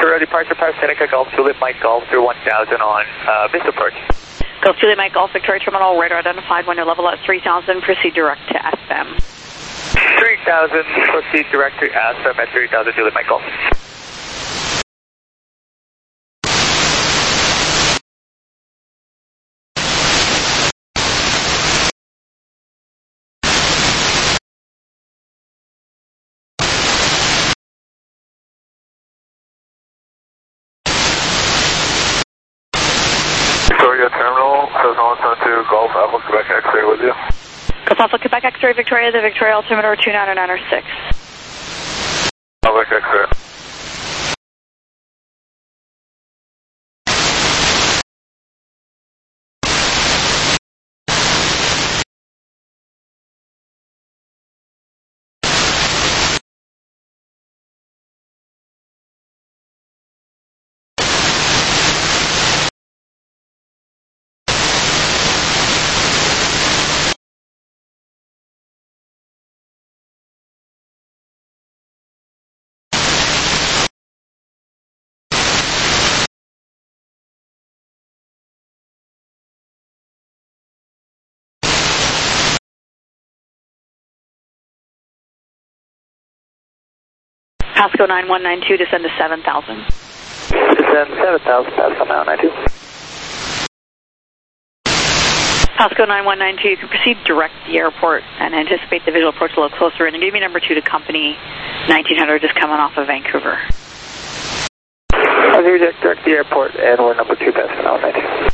For departure, Past Seneca, Golf Juliet Mike Golf through 1000 on Vista Approach. Golf Juliet Mike Golf Victoria Terminal, radar identified, window level at 3000, proceed direct to SM. 3000, proceed direct to SM at 3000 Juliet Mike Golf. Victoria Terminal, 7172 Golf Alpha Quebec X-ray with you. Golf Alpha Quebec X-ray Victoria, the Victoria altimeter 29906. Quebec X-ray. Pasco 9192, descend to 7000. Descend 7000, Pasco 992. Pasco 9192, you can proceed direct to the airport and anticipate the visual approach a little closer in. And give me number 2 to company 1900, just coming off of Vancouver. I'll direct to the airport, and we're number 2, Pasco 992.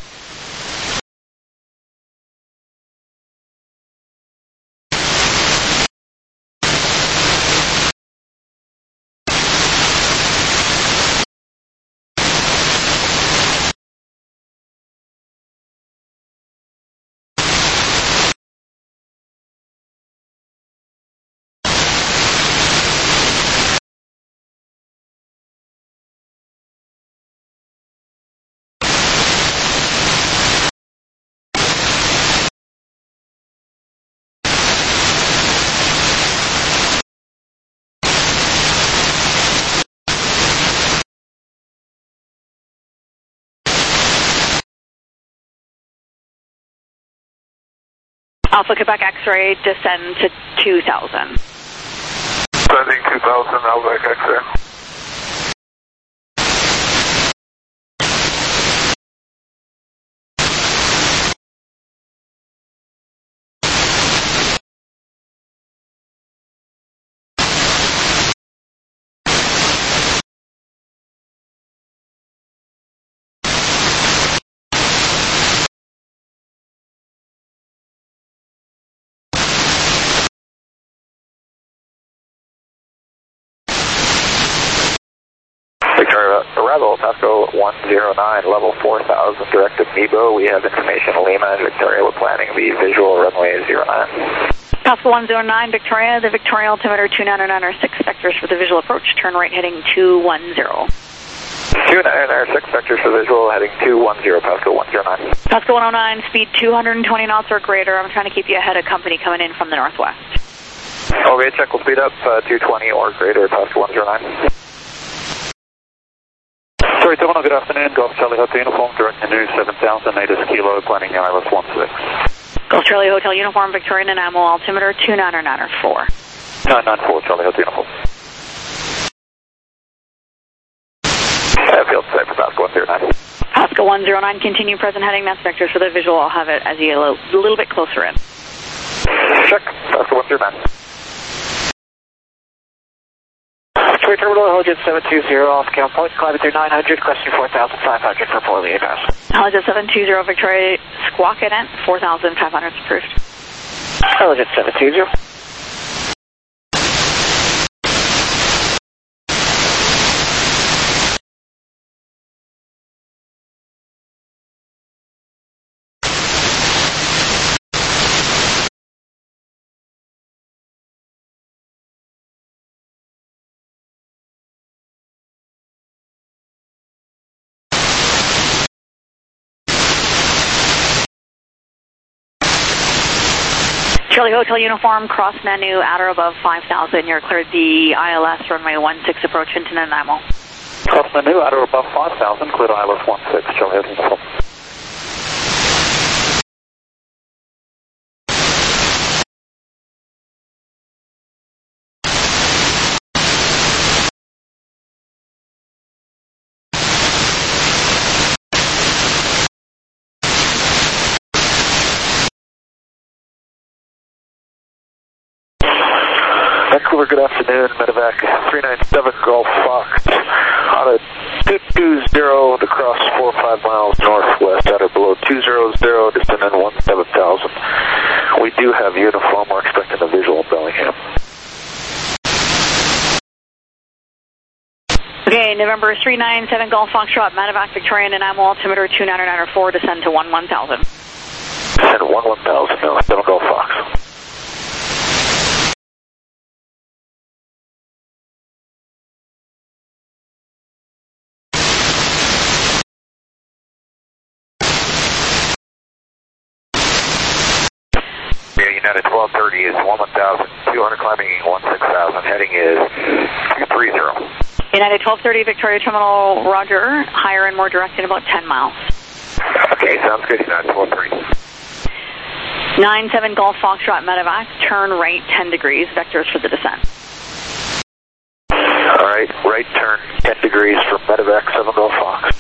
Alpha Quebec X-ray, descend to 2000. Sending 2000 Alpha X-ray. Arrival, Pasco 109, level 4000, direct to Nebo. We have information, Lima and Victoria. We're planning the visual runway 09. Pasco 109, Victoria, the Victoria altimeter 29906, vectors for the visual approach, turn right heading 210. 29906, vectors for visual, heading 210, Pasco 109. Pasco 109, speed 220 knots or greater. I'm trying to keep you ahead of company coming in from the northwest. Okay, check will speed up 220 or greater, Pasco 109. Sorry, Terminal, good afternoon. Golf Charlie Hotel Uniform, direct into 7000, Natus Kilo, planning ILS 16. Golf Charlie Hotel Uniform, Victoria Nanaimo, altimeter 29904. 994, Charlie Hotel Uniform. Field set for Pasco 109. Pasco 109, continue present heading, that's vectors for the visual. I'll have it as you a little bit closer in. Check, Pasco 109. Victoria Terminal, Hologen 720 off count point, climb through 900, question 4500 for poorly address. Hologen 720, Victoria, squawk it at 4500 approved. Hologen 720. Charlie Hotel Uniform, cross menu, at or above 5000. You're cleared the ILS runway 16 approach into Nanaimo. Crossing the new at or above 5,000, cleared ILS 16, Charlie Hotel Uniform. Vancouver, good afternoon. Medevac 397 Golf Fox on a 220 to cross 4 or 5 miles northwest at or below 200, descending 17,000. We do have uniform. We're expecting a visual in Bellingham. Okay, November 397 Golf Foxtrot, Medevac Victorian and Animal altimeter 29904, descend to 11,000. Descend to 11,000, no, 7 Golf Fox. United 1230 is 11,200, climbing 16,000, heading is 230. United 1230 Victoria Terminal, roger, higher and more direct in about 10 miles. Okay, sounds good, United 1230. 97 Golf Foxtrot Medevac, turn right 10 degrees, vectors for the descent. Alright, right turn 10 degrees from Medevac 7 Golf Fox.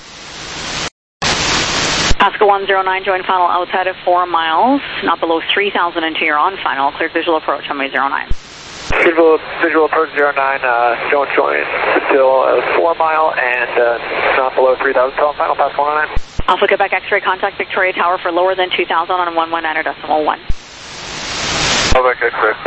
Pasco 109, join final outside of 4 miles, not below 3,000 into your on final, clear visual approach, runway 09. Visual approach 09, don't join still 4 mile and not below 3,000, so on final, Pasco 109. Also Quebec X-ray, contact Victoria Tower for lower than 2,000 on 119.1. Quebec X-ray.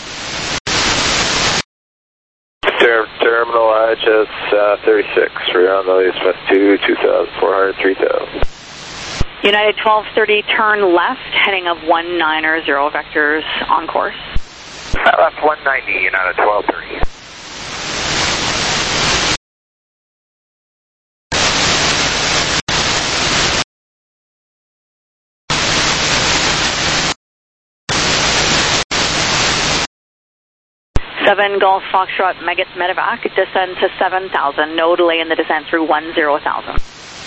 Terminal IHS 36, we're on the Smith 2, 2,400, 3,000. United 1230, turn left, heading of 190 vectors on course. Left 190, United 1230. Seven Golf Foxtrot Medevac, descend to 7,000, no delay in the descent through 10,000.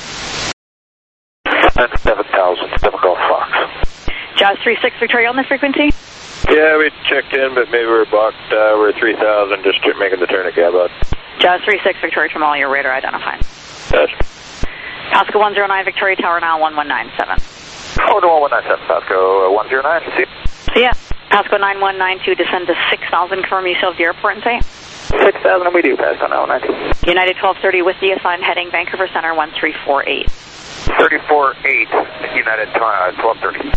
7,000, 7 Golf Fox. Jazz 36 Victoria on this frequency? Yeah, we checked in, but maybe we're blocked. We're 3,000, just making the turn at Gabot. Jazz 36 Victoria Terminal, your radar identified. Yes. Pasco 109 Victoria Tower now 1197. Oh, no, 1197, Pasco 109, see. Yeah. Pasco 9192, descend to 6,000, confirm yourself the airport and say? 6,000, and we do, Pasco 9192. United 1230 with the assigned heading Vancouver Center 1348. 34-8, United 1230.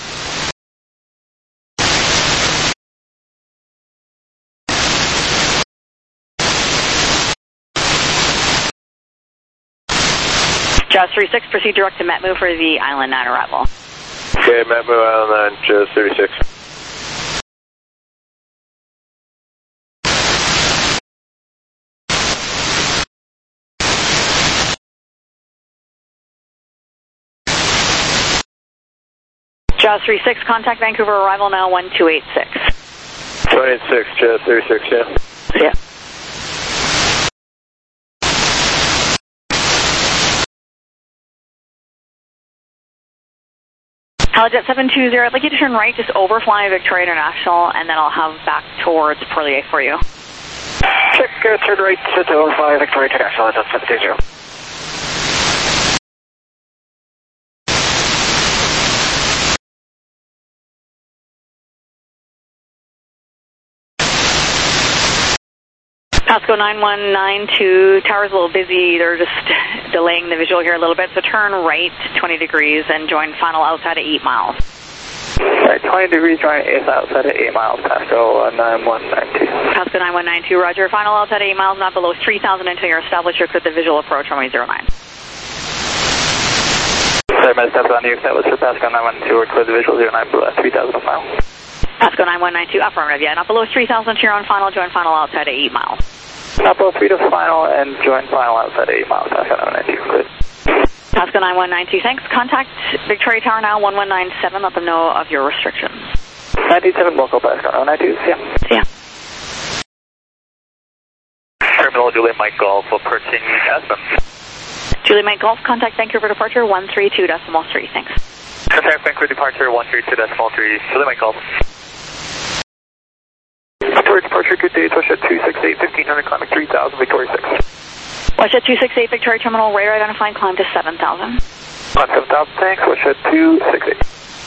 Jazz 36, proceed direct to Metmu for the Island 9 arrival. Okay, Metmu Island 9, Jazz 36. Jazz 36, contact Vancouver, arrival now 1286. 286, Jazz 36, yeah. Yeah. Helijet 720, I'd like you to turn right, just overfly Victoria International, and then I'll have back towards Porlier for you. Check, turn right to overfly Victoria International, Helijet 720. Pasco 9192, tower's a little busy, they're just delaying the visual here a little bit, so turn right 20 degrees and join final outside at 8 miles. Right, 20 degrees, join outside at 8 miles, Pasco 9192. Pasco 9192, roger, final outside at 8 miles, not below 3,000 until you're established, you're clear the visual approach, runway 09. Sorry, Med steps on you, that was for Pasco 912, we're clear the visual 09 below 3,000 a mile. Pasco 9192, affirmative, yeah, not below 3,000 to your on final, join final outside at 8 miles. Not below 3 to final and join final outside 8 miles, Pasco 992, good. Pasco 9192, thanks. Contact Victoria Tower now 1197, let them know of your restrictions. 97 local, Pasco 992, yeah. Yeah. Terminal Juliet Mike Golf approaching Aspen. Julie Mike Golf, contact Vancouver departure 132.3, thanks. Contact Vancouver departure 132.3, Julie Mike Golf. Victoria departure, good day, WestJet 268, 1500, climbing 3000, Victoria 6. WestJet 268, Victoria Terminal, radar identifying, climb to 7000. On 7000, thanks, WestJet 268.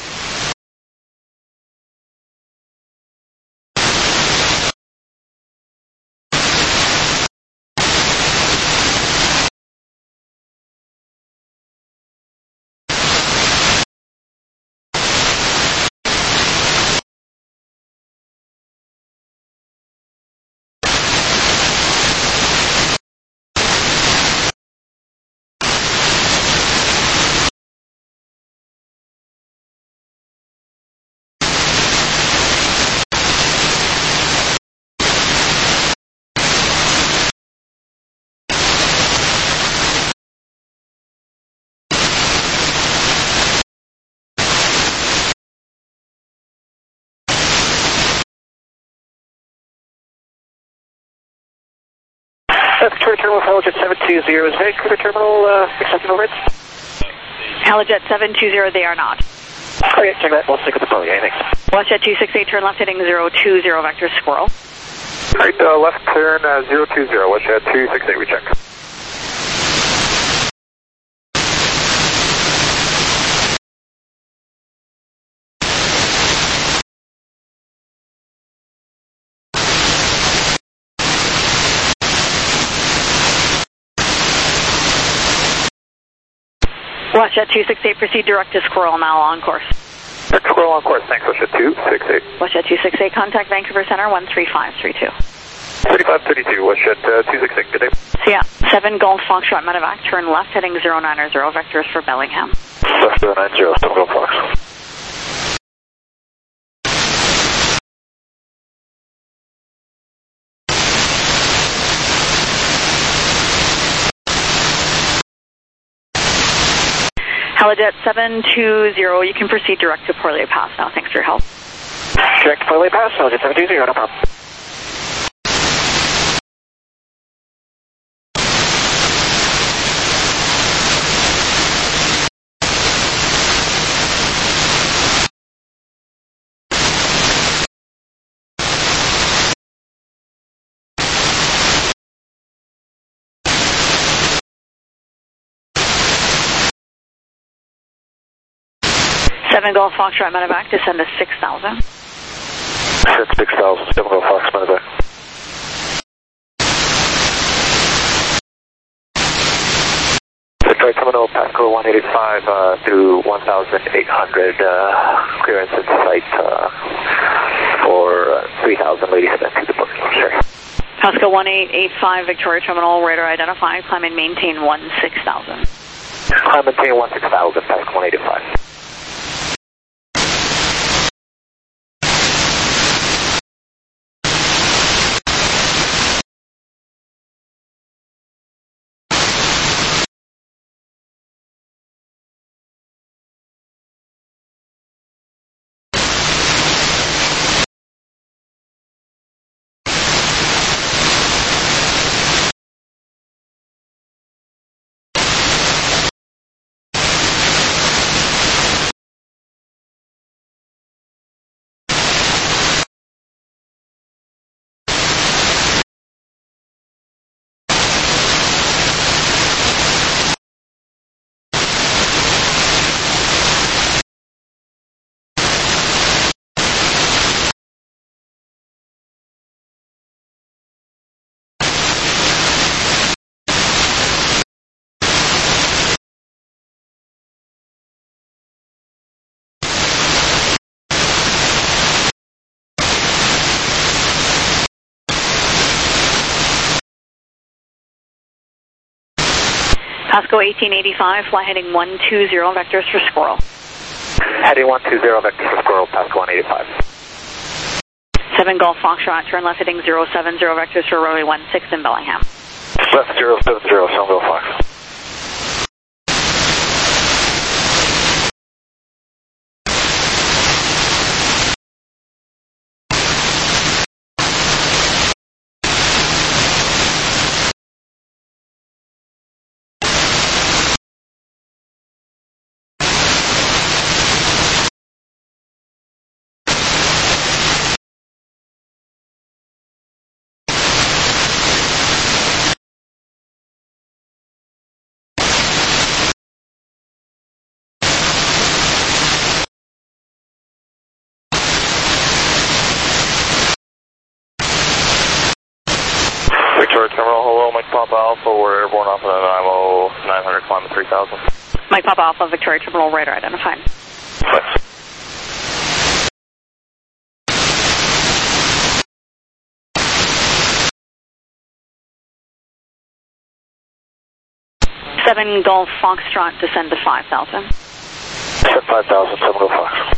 Victoria Terminal, Halojet 720, is Vancouver Terminal accepting overheads? Halojet 720, they are not. Okay, check that. We'll stick with the phone. Yeah, thanks. WestJet 268, turn left heading 020, vector squirrel. Alright, left turn 020, WestJet 268, we check. WestJet 268, proceed direct to Squirrel, now on course. Direct to Squirrel on course, thanks, WestJet 268. WestJet 268, contact Vancouver Center 13532. 3532, WestJet 268, good day. So yeah, 7 Golf Foxtrot Medevac, turn left heading 090, vectors for Bellingham. Left 090, 7 Golf Fox. Halojet 720, you can proceed direct to Portland Pass now. Thanks for your help. Direct to Portland Pass, Halojet 720, no problem. Seven Golf Foxtrot Medevac, descend to 6000. Descend 6000, 7 Golf Fox Medevac. Victoria Terminal, Pasco 185 through 1800, clearance at site for 3000, ladies and to the booking. Sure. Pasco 1885, Victoria Terminal, radar identify, climb and maintain 16,000. Climb and maintain 16,000, Pasco 185. Pasco 1885, fly heading 120, vectors for Squirrel. Heading 120, vectors for Squirrel, Pasco 185. 7 Golf Foxtrot, turn left heading 070, vectors for runway 16 in Bellingham. Left 070, 7 Golf Fox. airborne off of IMO 900, climb to 3000. Mike Papa Alpha, Victoria Terminal, radar identified. Thanks. Seven Golf Foxtrot, descend to 5,000. Descend 5,000, 7 Golf Fox.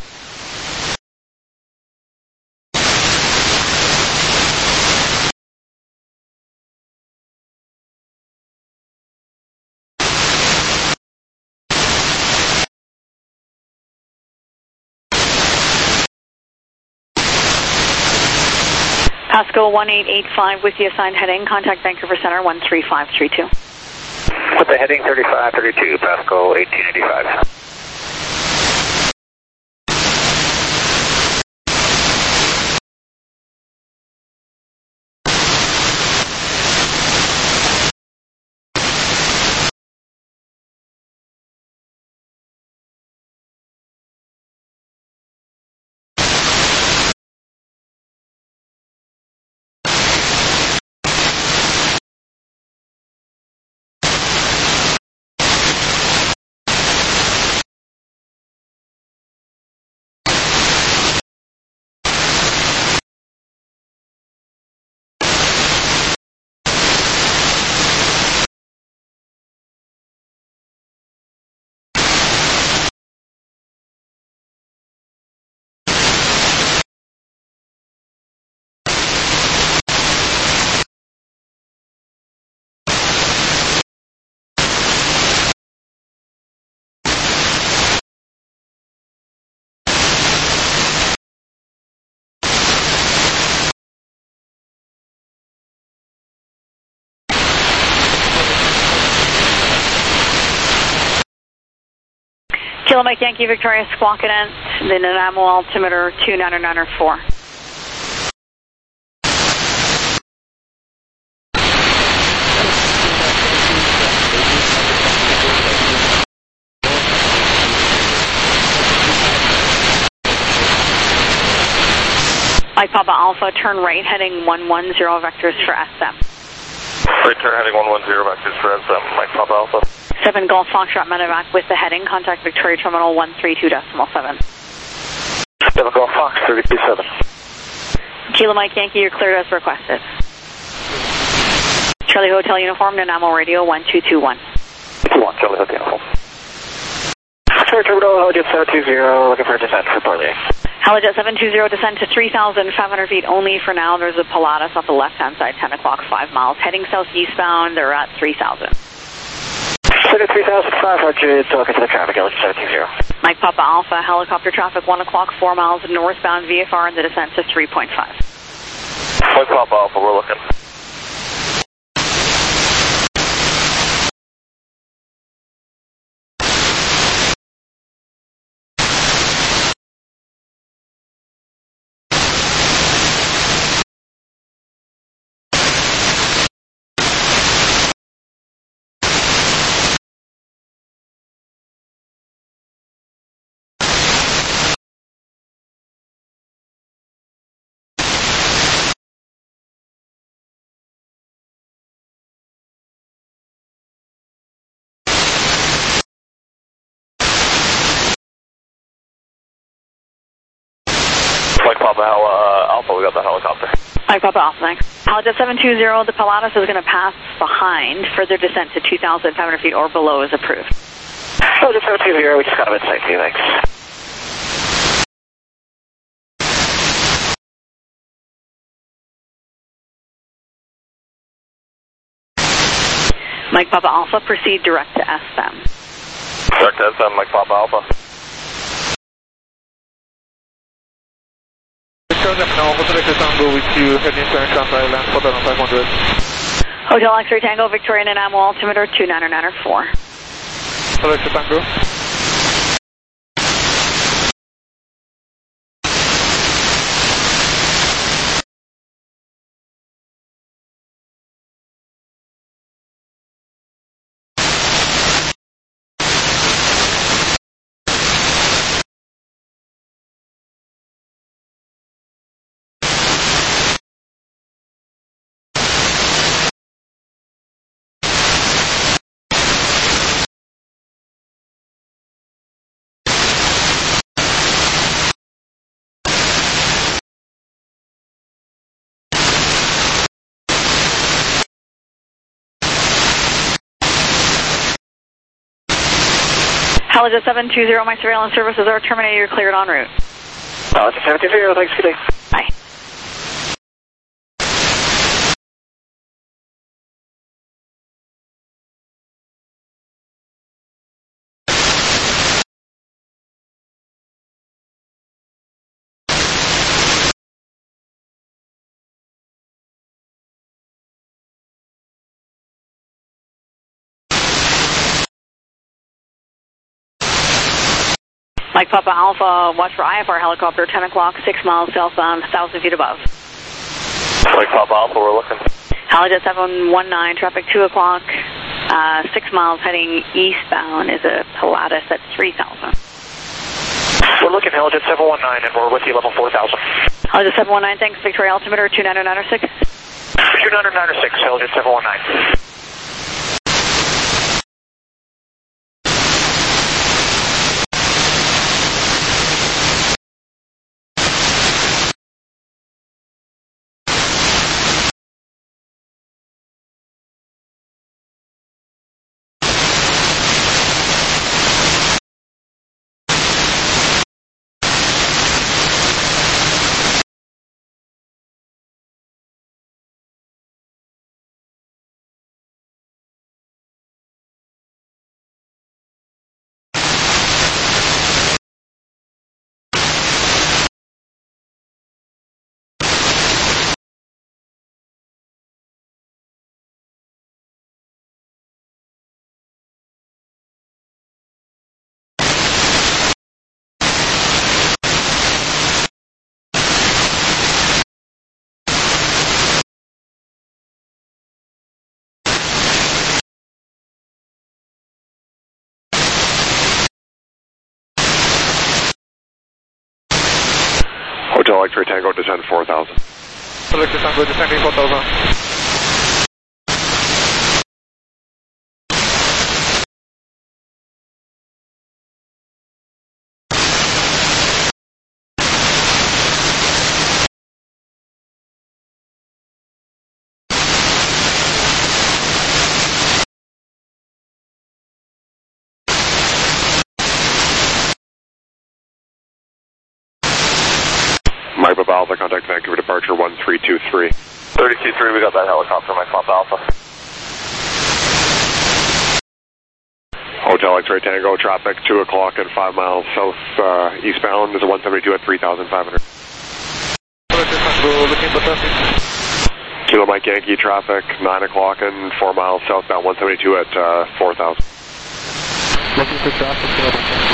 Pasco 1885 with the assigned heading. Contact Vancouver Center 13532. With the heading 3532, Pasco 1885. Kilo Mike Yankee Victoria Squawkadent, the Nanaimo altimeter 2994. Mike Papa Alpha, turn right heading 110 vectors for SM. Right turn heading 110 vectors for SM, Mike Papa Alpha. 7 Golf Foxtrot Medevac with the heading. Contact Victoria Terminal 132.7. 7 Golf Fox 327. Kilo Mike Yankee, you're cleared as requested. Charlie Hotel Uniform, Nanaimo Radio 1221. 21, Charlie Hotel Uniform. Victoria Terminal, Helijet 720, looking for a descent for Parley. Helijet 720, descend to 3,500 feet only for now. There's a Pilatus off the left-hand side, 10 o'clock, 5 miles. Heading southeastbound, they're at 3,000. Center 3,500, talking to the traffic, Helijet 720. Mike Papa Alpha, helicopter traffic 1 o'clock, 4 miles northbound VFR, and the descent to 3.5. Mike Papa Alpha, we're looking. Mike Papa Alpha, we got the helicopter. Mike Papa Alpha, thanks. Helijet 720, the Pilatus is going to pass behind. Further descent to 2,500 feet or below is approved. Helijet 720, we just got him in safety, thanks. Mike Papa Alpha, proceed direct to SM. Direct to SM, Mike Papa Alpha. Hotel Tango with you, heading to Encanto Island, 4500. Hotel X-Ray Tango, Victoria Nanaimo altimeter 2994. Hotel Tango. Helijet 720, my surveillance services are terminated. You're cleared en route. Helijet 720, thanks, good day. Bye. Mike Papa Alpha, watch for IFR helicopter, 10 o'clock, 6 miles southbound, 1,000 feet above. Mike Papa Alpha, we're looking. Helijet 719, traffic 2 o'clock, 6 miles heading eastbound is a Pilatus at 3,000. We're looking Helijet 719 and we're with you level 4,000. Helijet 719, thanks, Victoria altimeter 29906. 29906, Helijet 719. Hotel X-Ray Tango, descend 4,000. Hotel X-Ray Tango, descending 4,000. Mike Papa Alpha, contact Vancouver departure 1323. 323, we got that helicopter, Mike Papa Alpha. Hotel X-Ray Tango, traffic 2 o'clock and 5 miles south eastbound is a 172 at 3,500. Kilo Mike Yankee, traffic 9 o'clock and 4 miles southbound 172 at 4,000. Looking for traffic, Kilo Mike Yankee.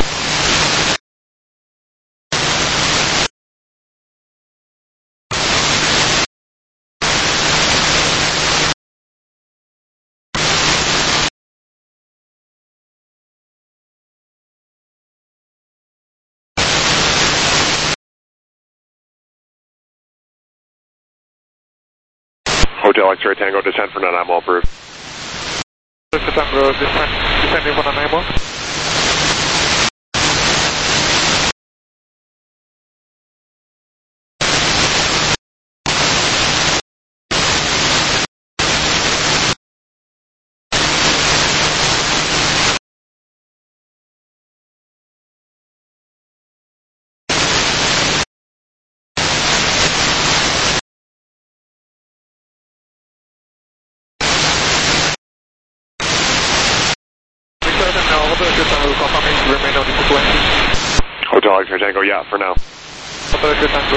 Hotel X-Ray Tango, descent for Nanaimo approved. Tango, descending for Nanaimo. Hotel X-Ray Tango, yeah, for now. Hotel X-Ray Tango.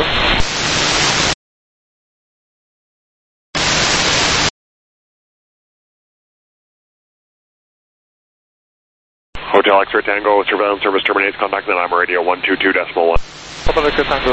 Hotel X-Ray Tango, surveillance service terminates, contact Nanaimo radio 122.1. Hotel X-Ray Tango.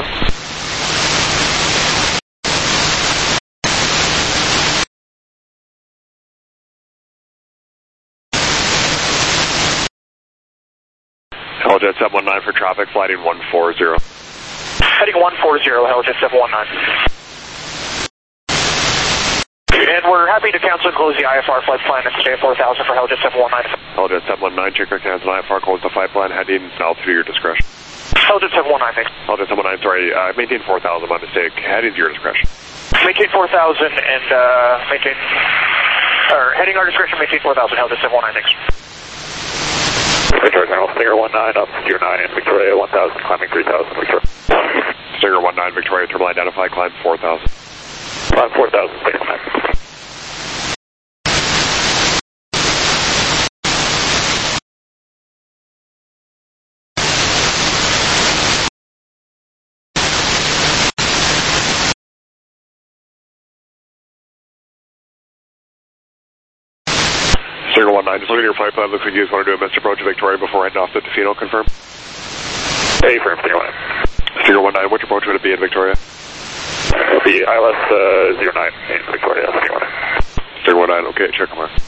Helijet 719 for traffic, flighting 140. Heading 140, Helijet 719. And we're happy to cancel and close the IFR flight plan and stay at 4,000 for Helijet 719. Helijet 719, check your cancel IFR, close the flight plan, heading altitude to your discretion. Helijet 719, thanks. Helijet 719, sorry, maintain 4,000, my mistake, heading to your discretion. Maintain 4,000 and maintain, or heading our discretion, maintain 4,000, Helijet 719, thanks. Victoria General, Stinger 19 up, Stinger 9, Victoria 1000, climbing 3000, Victoria. Stinger 19, Victoria, terminal identified, climb 4000. Climb 4000, Stinger 9. Stinger 19, just looking at your flight plan, looks like you just want to do a missed approach to Victoria before heading off to Tofino, confirm? Hey, firm, Stinger 19. Stinger 19, which approach would it be in Victoria? It'll be ILS 09 in Victoria, Stinger 19. Stinger 19, okay, check them out.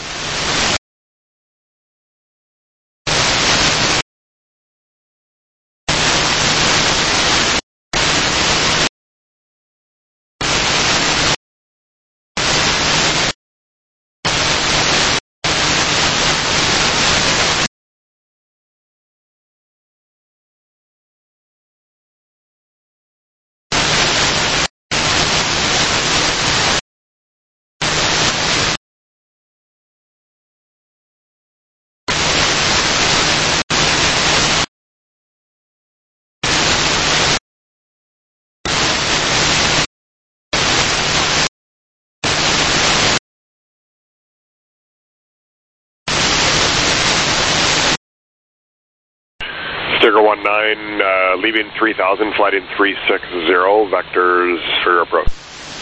Stinger 19, leaving 3000, flight in 360, vectors for your approach.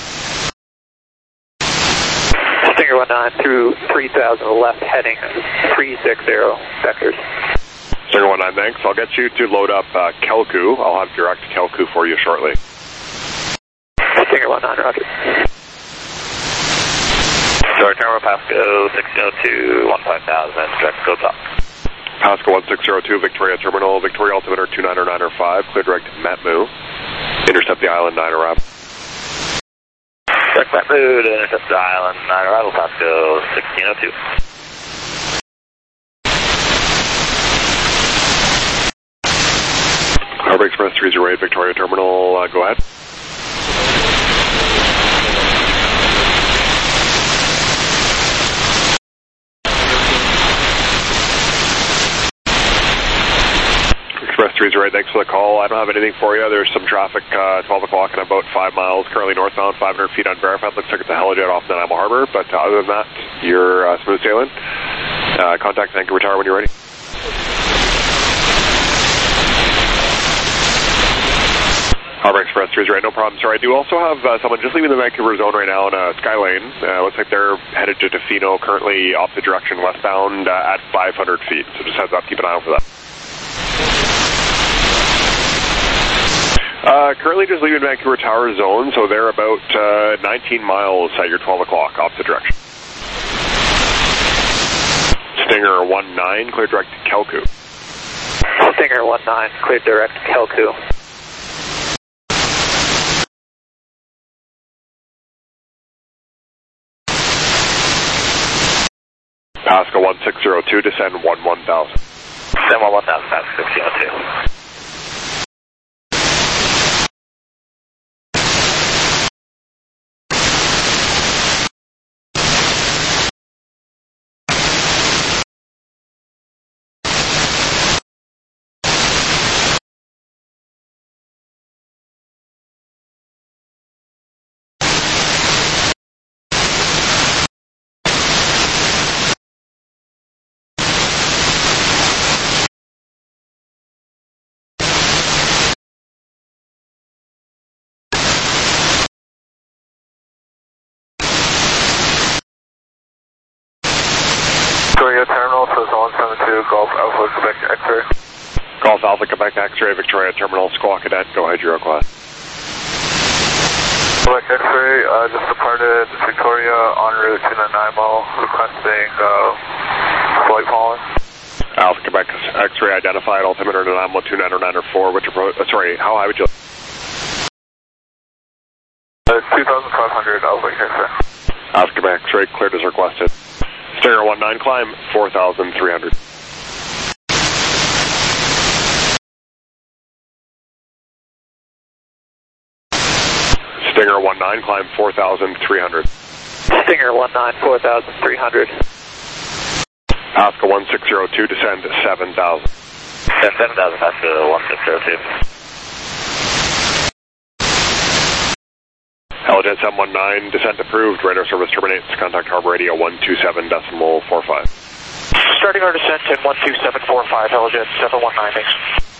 Stinger 19 through 3000 left heading 360, vectors. Stinger 19, thanks. I'll get you to load up Kelku. I'll have direct Kelku for you shortly. Stinger 19, roger. Start terminal, Pasco 602, 15,000, direct go top. Pasco 1602, Victoria Terminal, Victoria altimeter 29905, clear direct Matmu. Intercept the island 9 arrival. Direct Matmu to intercept the island 9 arrival, Pasco 1602. Harbor Express 308, Victoria Terminal, go ahead. Express 308, thanks for the call. I don't have anything for you. There's some traffic 12 o'clock and about 5 miles, currently northbound, 500 feet unverified. Looks like it's a helijet off Nanaimo Harbor, but other than that, you're smooth sailing. Contact Vancouver Tower when you're ready. Harbor Express 308, no problem, sir. I do also have someone just leaving the Vancouver zone right now on Skylane. Looks like they're headed to Tofino, currently opposite direction westbound at 500 feet. So just heads up, keep an eye out for that. Currently just leaving Vancouver Tower zone, so they're about 19 miles at your 12 o'clock opposite direction. Stinger 19, clear direct to Kelku. Stinger 19, clear direct Kelku. Pasco 1602, descend 11,000. Descend 11,000, Pasco 1602. Victoria Terminal, so 172, Golf Alpha Quebec X-ray. Golf Alpha Quebec X-ray, Victoria Terminal, Squawk Cadet, go ahead, your request. Quebec X-ray, just departed Victoria en route to Nanaimo, requesting flight pollen. Alpha Quebec X-ray identified, altimeter Nanaimo 29904, which approach, sorry, how high would you like? 2,500, Alpha X-ray. Alpha Quebec X-ray, cleared as requested. Stinger 19, climb 4,300. Stinger 19, climb 4,300. Stinger 19, 4,300. Oscar 1602, descend 7,000. Descend 7,000, Oscar 1602. Helijet 719, descent approved. Radar service terminates. Contact Harbor Radio 127.45. Starting our descent in 12745, Helijet 719, thanks.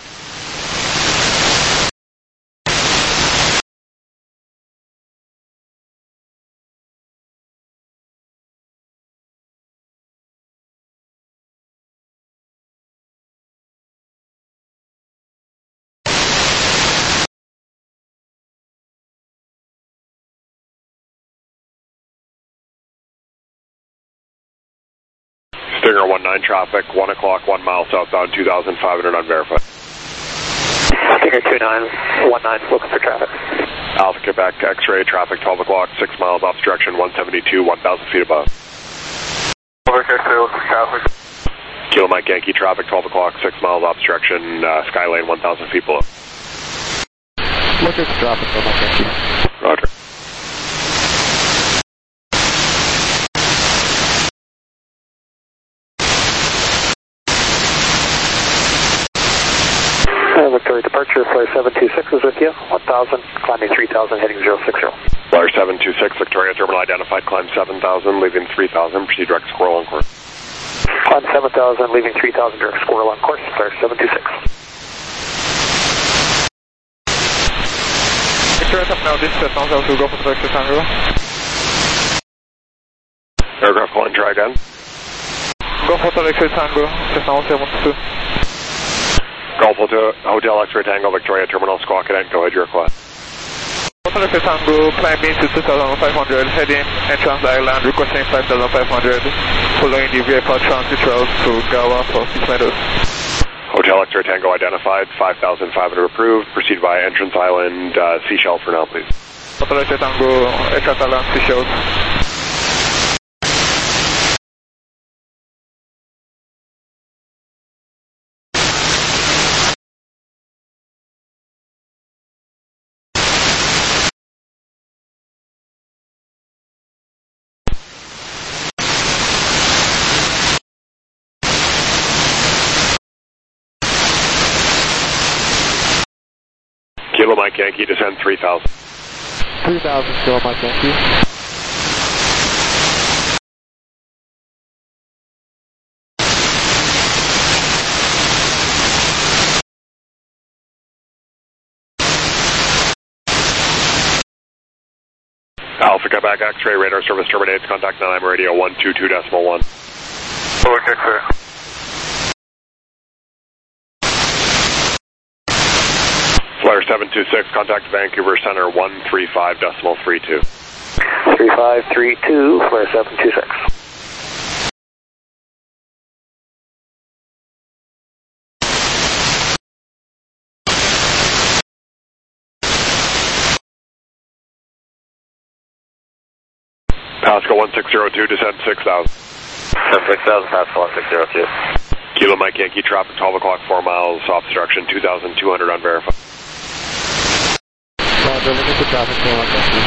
Stinger 19 traffic, 1 o'clock, 1 mile southbound, 2,500 unverified. Stinger 2919, looking for traffic. Alpha Quebec, X-ray, traffic 12 o'clock, 6 miles off direction, 172, 1,000 feet above. Over X-ray, looking for traffic. Kilo Mike Yankee, traffic 12 o'clock, 6 miles off direction, Skylane 1,000 feet below. Looking for traffic, Kilo Mike Yankee. Roger. Victoria departure, Flyer 726 is with you, 1000, climbing 3000, heading 060. Flyer 726, Victoria terminal identified, climb 7,000, leaving 3,000, proceed direct squirrel on course. Climb 7,000, leaving 3,000, direct squirrel on course, Flyer 726. Victoria terminal, this is Tango, to go for the Tango. Aircraft calling, try again. Go for the Tango, Cessna 172. Golf Hotel X-ray Tango, Victoria Terminal, Squawk Cadet, go ahead, your request. Hotel X-ray Tango, climbing to 2,500, heading entrance island, requesting 5,500, following the vehicle transit route to Gawa for 6 meters. Hotel X-ray Tango identified, 5,500 approved, proceed by entrance island, Seashell for now, please. Hotel X-ray Tango, entrance island, Seashell. Kilo Mike Yankee, descend 3,000. 3,000, Kilo Mike Yankee. Alpha Quebec X-ray, radar service terminates, contact Nanaimo Radio 122.1. Over X-ray. Flyer 726, contact Vancouver Center 135.32. 3532, Flyer 726. Pasco 1602, descend 6,000. Descend 6,000, Pasco 1602. Kilo Mike Yankee, traffic 12 o'clock, 4 miles off direction, 2,200 unverified. Roger, looking for traffic, Kilo Mike Yankee.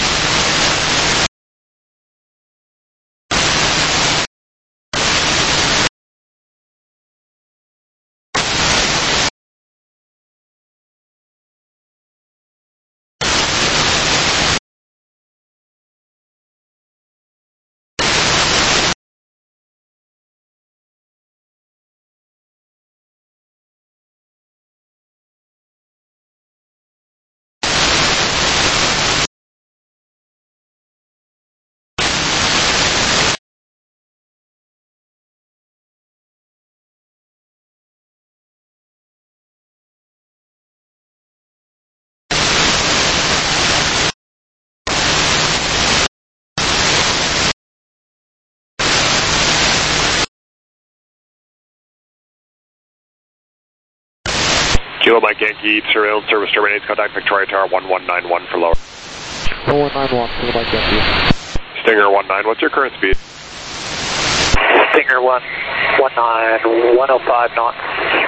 Kilo Mike Yankee, surveillance service terminates, contact Victoria Tower 1191 for lower. 1191, Kilo Mike Yankee. Stinger 19, what's your current speed? Stinger 119, 105 knots,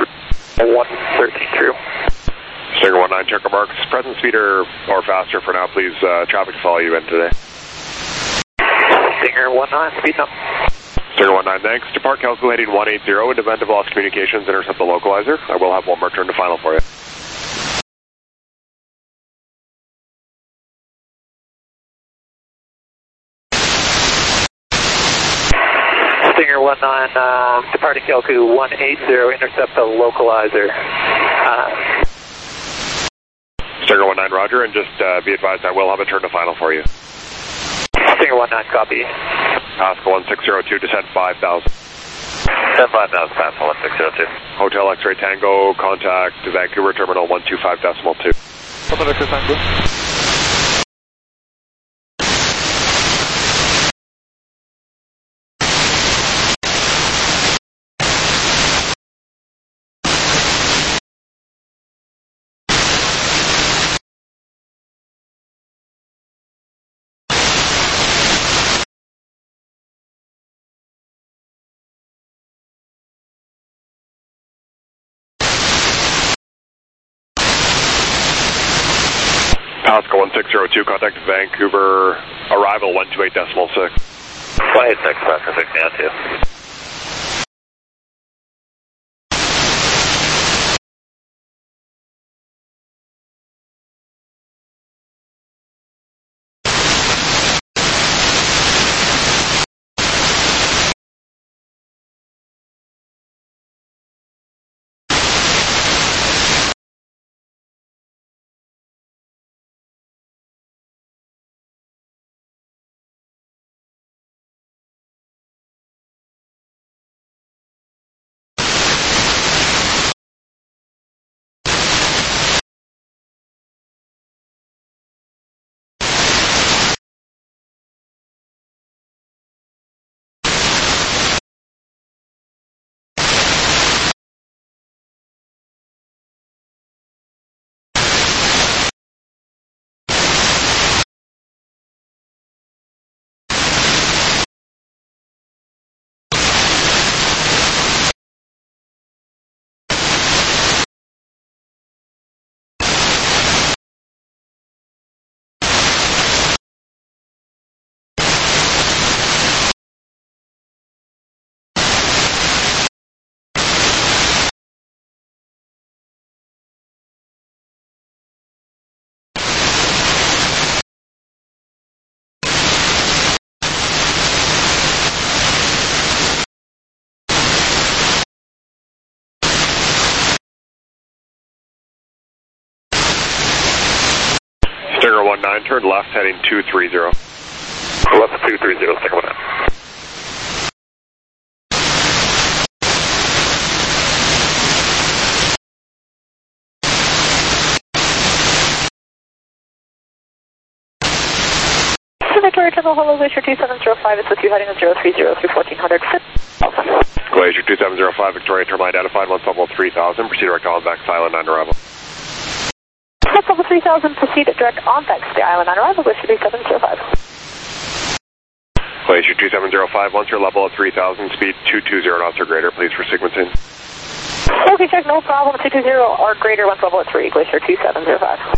133. Stinger 19, check our marks. Present speed or faster for now, please. Traffic to follow you in today. Stinger 19, speed up. Stinger 19, thanks. Depart Calco heading 180. In event of lost communications, intercept the localizer. I will have one more turn to final for you. Stinger 19, departing Calco 180, intercept the localizer. Stinger 19, roger, and just be advised I will have a turn to final for you. Stinger 19, copy. Pascal 1602, descend 5,000. Descend 5,000, Pascal 1602. Hotel X-Ray Tango, contact Vancouver Terminal 125.2. Hotel X-Ray Tango. Pascal 1602, contact Vancouver, arrival 128.6. 186, Pascal 1602. Stinger 19, turn left heading 230. Left 230, Stinger 19. Victoria Terminal, hello, Glacier 2705, it's with you heading to 030 through 1400. Glacier 2705, Victoria Terminal identified, once level 3000, proceed direct on back to Island 9 arrival. Once level 3000, proceed direct on back to the Island 9 arrival, Glacier 2705. Glacier 2705, once you're level at 3000, speed 220 knots or greater, please for sequencing. Okay, check, no problem, 220 or greater once level at 3, Glacier 2705.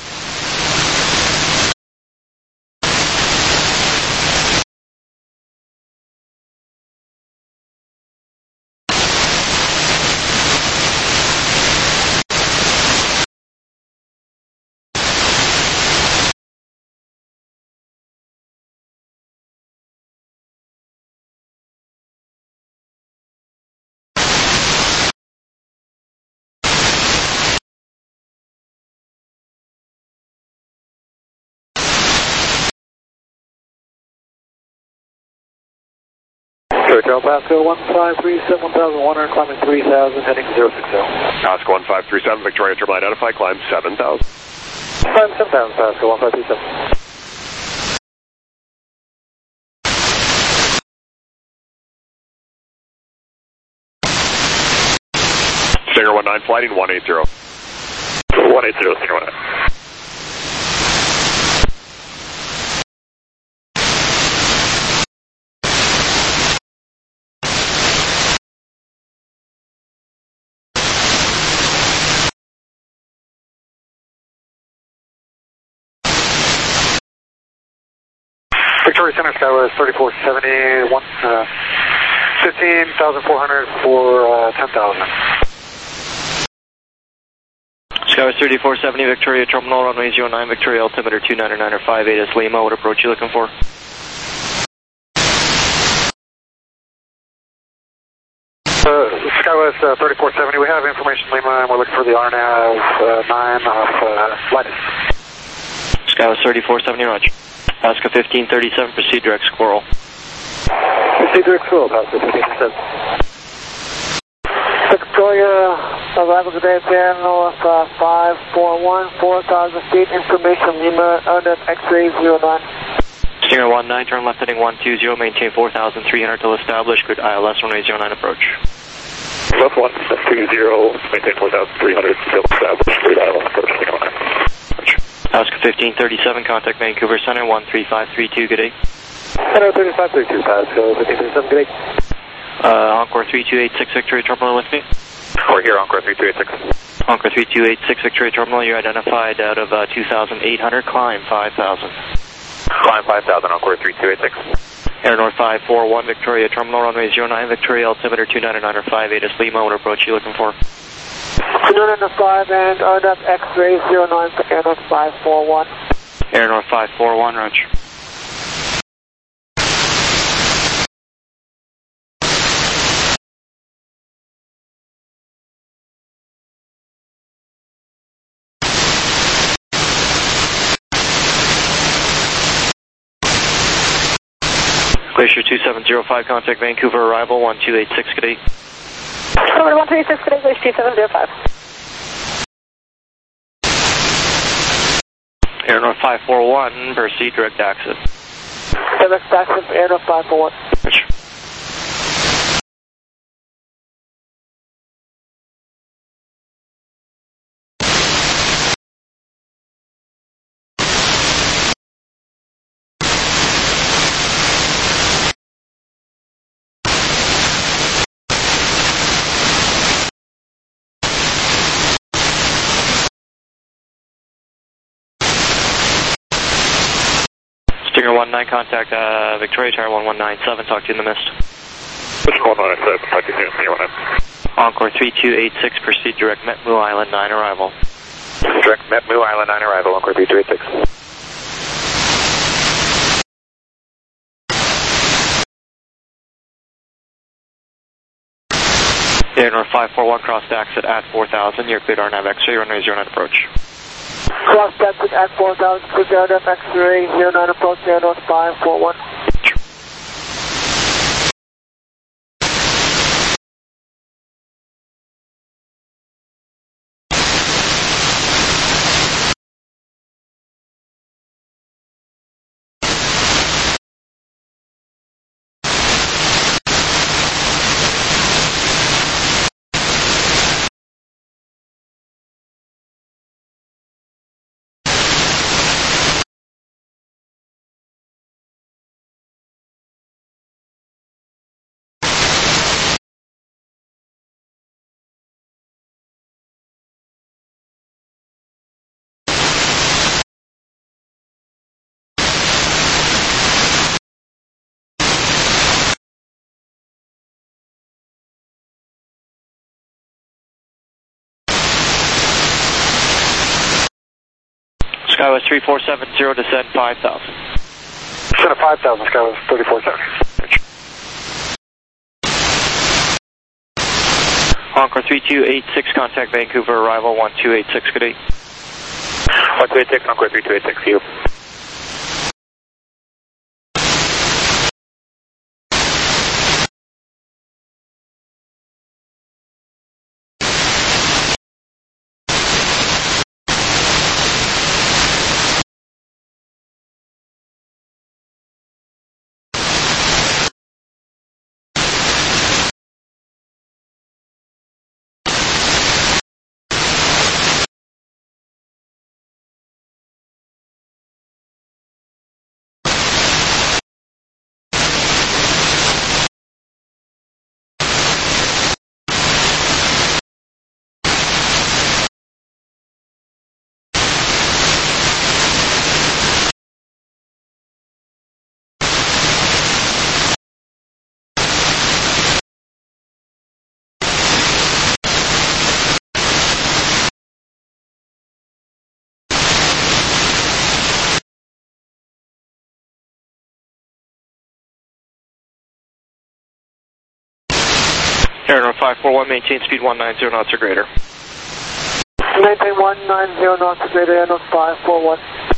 Hotel Pascal 1537, 1100, climbing 3000, heading 060. Pascal 1537, Victoria Terminal identified, climb 7000. Climb 7000, Pascal 1537. Stinger 19, flighting 180. 180, Stinger 19. Victoria Center Skywest 3471, 15,400 for 10,000. Skywest 3470 Victoria Terminal, runway 09, Victoria altimeter 299 or 58 is Lima. What approach are you looking for? Skywest 3470, we have information Lima, and we're looking for the RNAV 9 off Linus. Skywest 3470, roger. Alaska 1537, proceed direct Squirrel. Proceed direct Squirrel, Alaska 1537. Victoria, arrival today at North 541, 4,000 feet, information Lima, RNAV X-ray 09. Stinger 19, turn left heading 120, maintain 4,300 till established, grid ILS, runway 09 approach. Left 120, maintain 4,300 till established, grid ILS approach, 09. Alaska 1537, contact Vancouver Center, 13532, good day. Center 3532, Alaska 1537, good day. Encore 3286 Victoria Terminal with me. We're here, Encore 3286. Encore 3286 Victoria Terminal, you're identified out of 2,800, climb 5,000. Climb 5,000, Encore 3286. Air North 541 Victoria Terminal, runway 09, Victoria altimeter 299 or 58 is Lima. What approach are you looking for? 295 and RNAV X-ray 09 for Air North 541. Air North 541, roger. Glacier 2705, contact Vancouver, arrival 1286, good day. Number 136, good day, Glacier 2705. Air North 541, proceed direct exit. Direct exit for Air North 541. Roger. Stinger 19, contact Victoria Tower 1197, talk to you in the mist. Which 1197, talk to you in the mist. Encore 3286, proceed direct Metmu Island 9 arrival. Direct Metmu Island 9 arrival, Encore 3286. Air North 541, cross exit at 4,000, you're cleared RNAV X-ray, runway 09 approach. Cross exit at 4,000, clear RNAV X-ray 09 approach, Air North 541. Skywest 3470, descend 5,000. Descend 5,000, Skywest 3470. Encore 3286, contact Vancouver, arrival 1286, good day. 1286, Encore 3286, you. Air 541, maintain speed 190 knots or greater. Maintain 190 knots or greater, Air 541.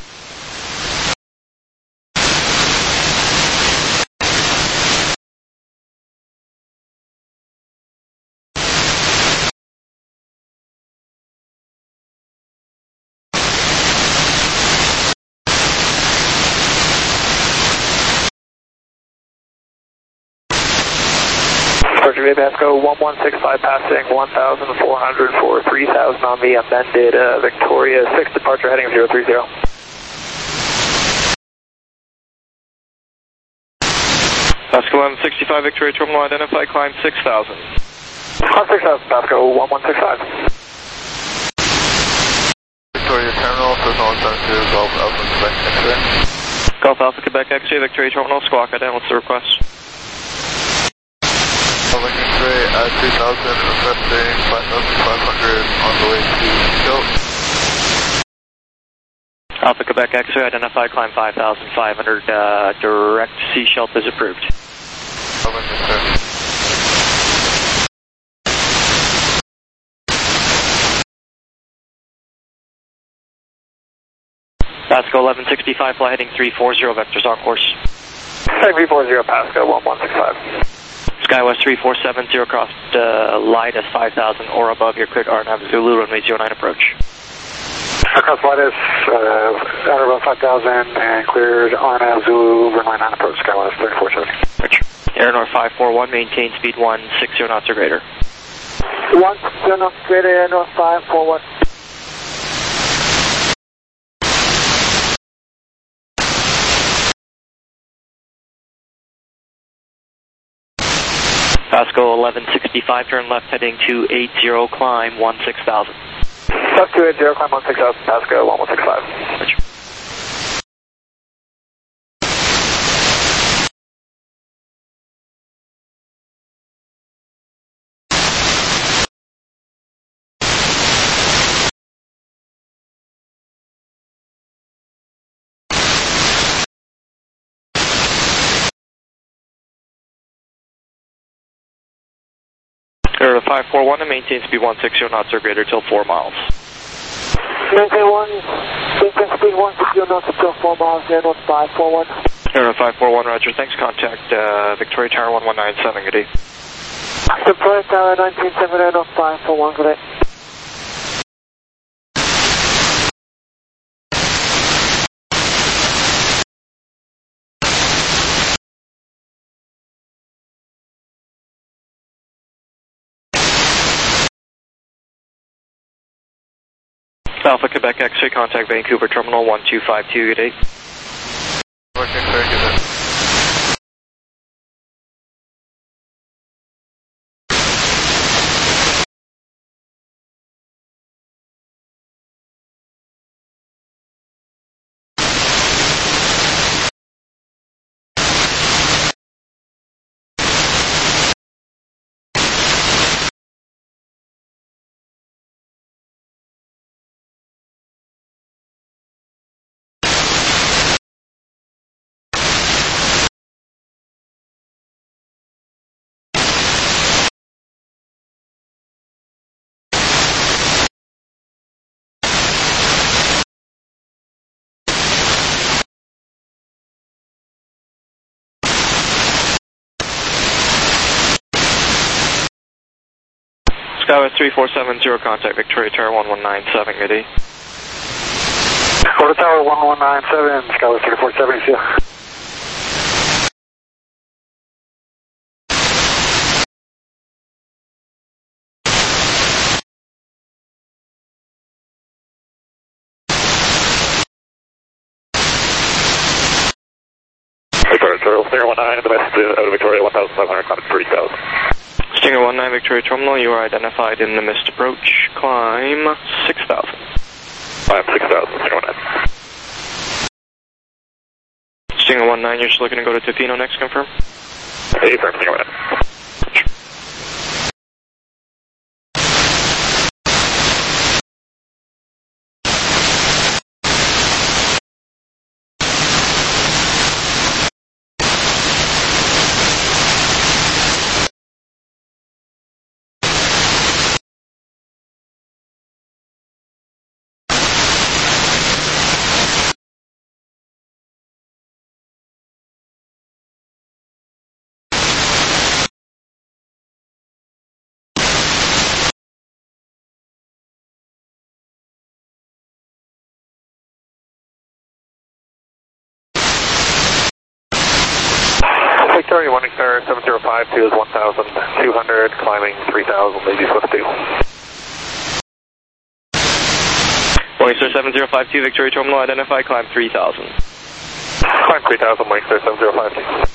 Departure Pasco 1165 passing 1,400 for 3,000 on the amended Victoria 6 departure heading 030. Pasco 1165 Victoria Terminal identified, climb 6,000. Climb 6,000 Pasco 1165. Victoria Terminal, Cessna 172, Golf Alpha Quebec X-ray. Golf Alpha Quebec X-ray, Victoria Terminal, Squawk Identity, what's the request? Golf X-ray at 3,000, requesting 5,500 on the way to Tilt. Alpha Quebec X-ray, identified, climb 5,500, direct sea shelf is approved. Golf X-ray. Pasco 1165, fly heading 340, vectors on course. Heading 340 Pasco 1165. Skywest 3470, cross Lidus 5,000 or above, you're cleared RNAV Zulu, runway 09 approach. Across Lidus, at about 5,000 and cleared RNAV Zulu, runway 9 approach, Skywest 3470. Air North 541, maintain speed 160 knots or greater. 160 knots greater, Air North 541. Pasco 1165, turn left heading 280, climb 16,000. Left 280, climb 16,000, Pasco 1165. Air 541 and maintain speed 160 knots or greater till 4 miles. Maintain speed 160 knots until 4 miles, Air North 541. Air 541, roger, thanks, contact Victoria Tower 1197, good day. Victoria Tower 197, Air North 541, good day. Alpha Quebec X-ray, contact Vancouver Terminal 1252, good day. Working, very good. Skywest 3470, contact Victoria Tower 1197, good day. Victoria Tower 1197, Skywest 3470, see ya. Victoria Tower 019, the best out of Victoria 1,500, climb 3,000. Stinger 19 Victoria Terminal, you are identified in the missed approach, climb 6,000. Climb 6,000, Stinger 19. Stinger 19, you're just looking to go to Tofino next, confirm? Hey, firm, Stinger 19. Sorry, Morningstar 7052 is 1,200, climbing 3,000, Lady Swift 2. Morningstar 7052, Victoria Terminal, identify, climb 3,000. Climb 3,000, Morningstar 7052.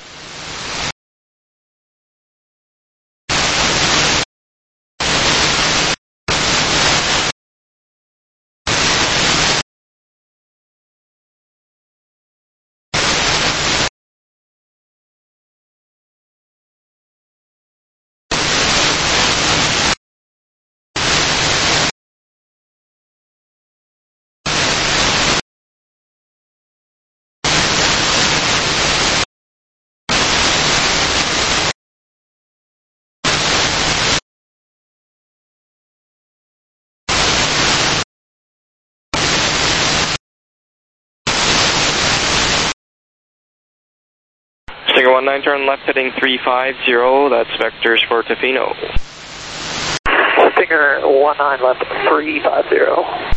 Stinger 19, turn left heading 350, that's vectors for Tofino. Stinger 19 left 350.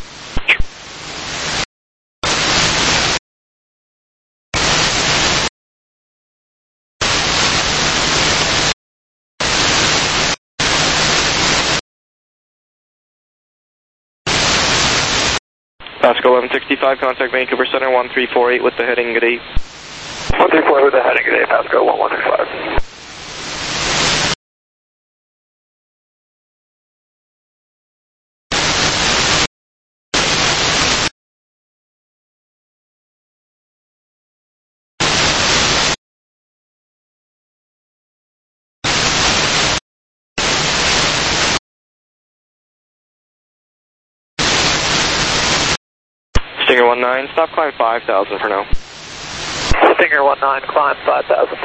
Pasco 1165, contact Vancouver Center 1348 with the heading, good 8. 134 with the heading today, Pasco 1135. Stinger 19, stop climb 5,000 for now. Stinger 19, climb 5,000.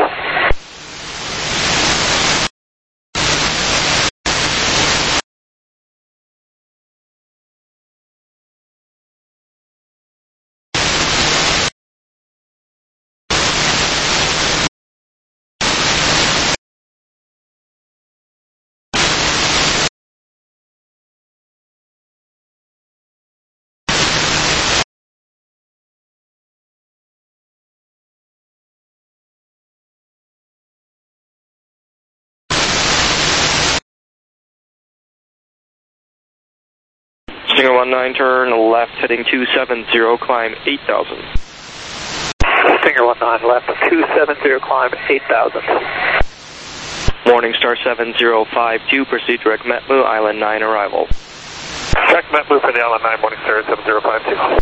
Stinger 19, turn left heading 270, climb 8,000. Stinger 19 left 270, climb 8,000. Morningstar 7052, proceed direct Metmu, Island 9 arrival. Direct Metmu for the Island 9, Morningstar 7052.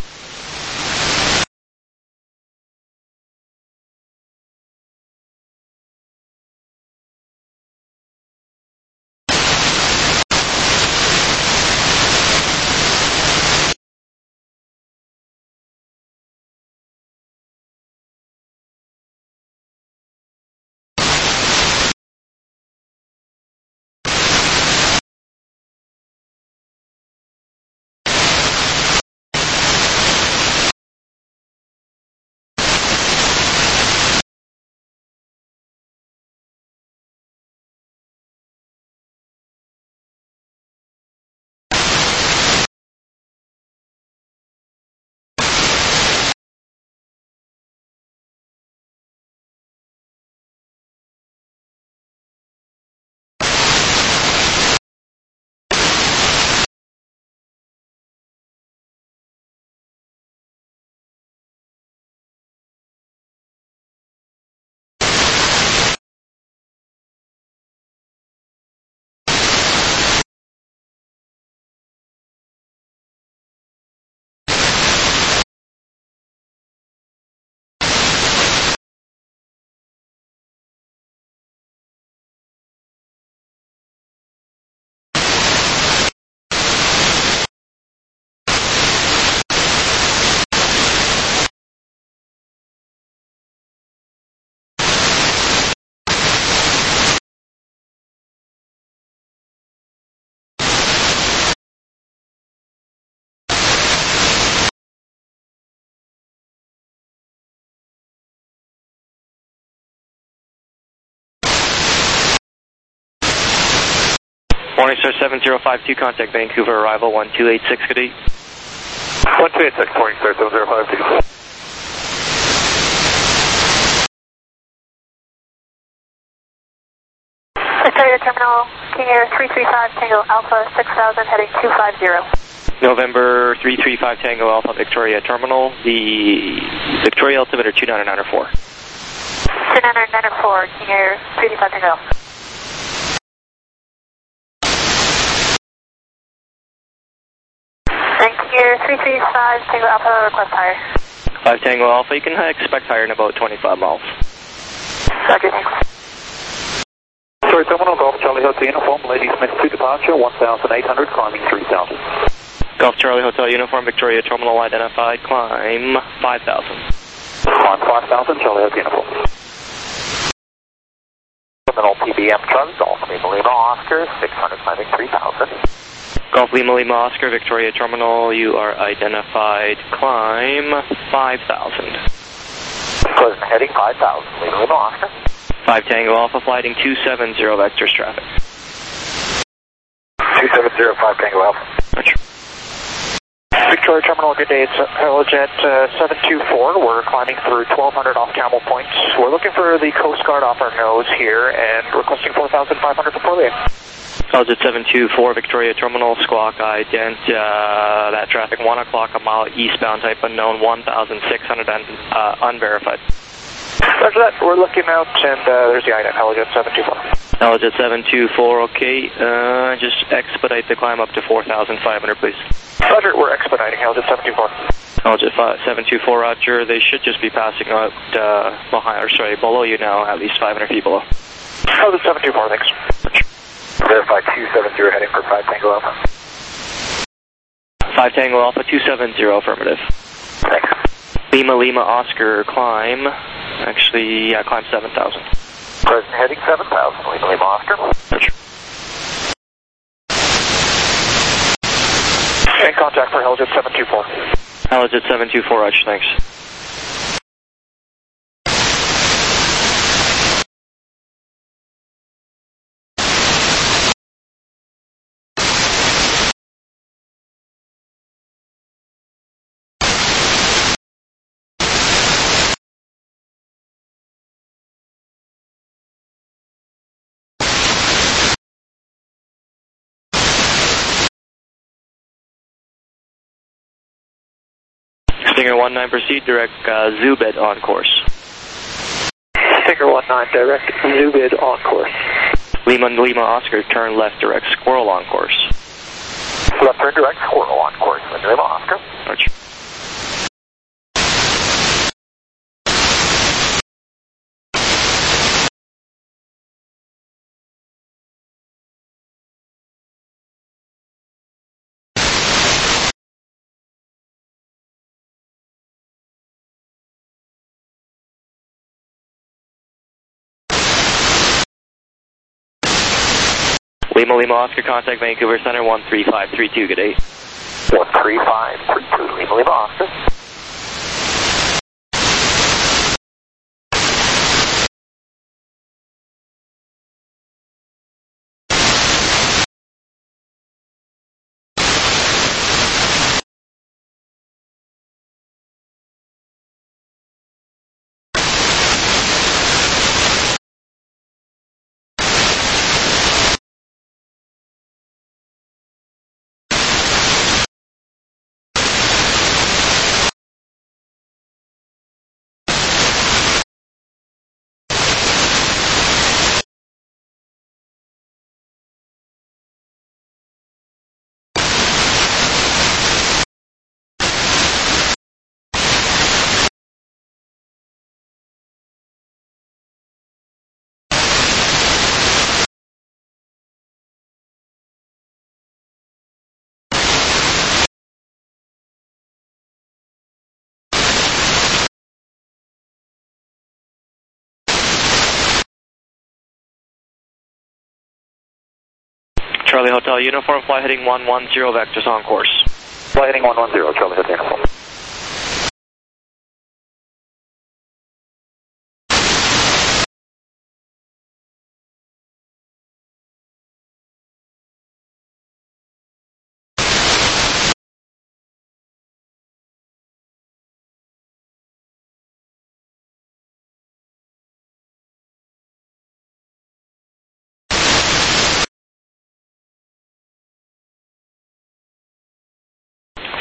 Morningstar 7052, contact Vancouver arrival 1286, good 8. 1286, Morningstar 7052. Terminal, King Air 335 Tango Alpha 6000 heading 250. November 335 Tango Alpha Victoria Terminal, the Victoria altimeter 29904. 29904, King Air 335 Tango Alpha. And King Air 335 Tango Alpha, request higher. 5 Tango Alpha, you can expect higher in about 25 miles. Roger, thanks. Sorry, Terminal, Golf Charlie Hotel Uniform, Lady Smith to departure, 1,800, climbing 3,000. Golf Charlie Hotel Uniform, Victoria Terminal identified, climb 5,000. Climb 5,000, Charlie Hotel Uniform. Terminal PBM Trust, Golf Lima Lima Oscar, 600, climbing 3,000. Golf Lima Lima Oscar, Victoria Terminal, you are identified, climb 5,000. Pleasant heading 5,000, Lima Lima Oscar. 5 Tango Alpha, flighting 270 vectors traffic. 270, 5 Tango Alpha. Roger. Victoria Terminal, good day. It's Helijet 724. We're climbing through 1200 off Camel Points. We're looking for the Coast Guard off our nose here and requesting 4,500 for Portland. Helijet 724, Victoria Terminal, squawk ident, that traffic 1 o'clock a mile eastbound, type unknown, 1,600 unverified. Roger that. We're looking out, and there's the ident, Helijet 724. Helijet 724, okay. Just expedite the climb up to 4,500, please. Roger, we're expediting Helijet 724. Helijet 724, Roger. They should just be passing out below you now, at least 500 feet below. Helijet 724, thanks. Verify 270, heading for 5 Tango Alpha. 5 Tango Alpha, 270, affirmative. Thanks. Lima Lima Oscar, climb. Actually, yeah, climb 7,000. Present heading 7,000, Lima Lima Oscar. Roger. And contact for Helijet 724. Helijet 724, Roger, thanks. Stinger 19, proceed direct Zubed on course. Stinger 19, direct Zubed on course. Lima Lima Oscar, turn left direct Squirrel on course. Left turn direct Squirrel on course, Lima Lima Oscar. Roger. Lima Lima Oscar, contact Vancouver Center 13532, good day. 13532, Lima Lima Oscar. Charlie Hotel Uniform, fly heading 110 vectors on course. Fly heading 110, Charlie Hotel Uniform.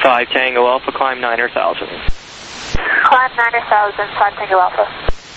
5 Tango Alpha, climb 9,000. Climb 9,000, 5 Tango Alpha.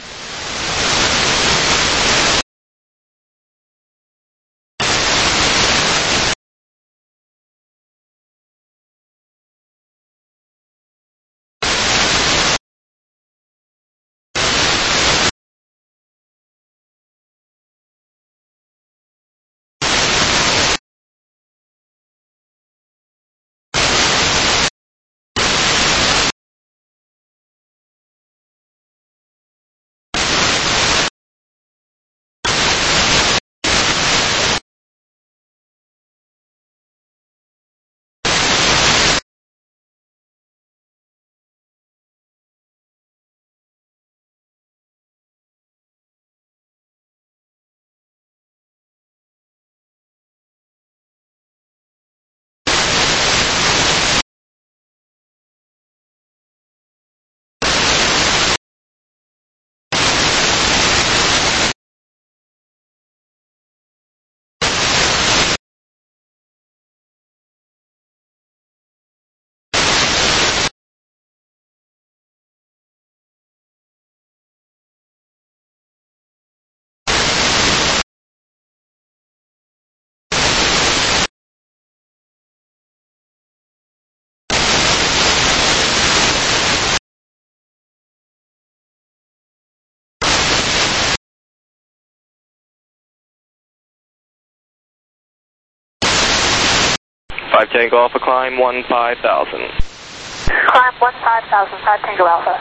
Five Tango Alpha, climb 15,000. Climb 15,000, 5 Tango Alpha.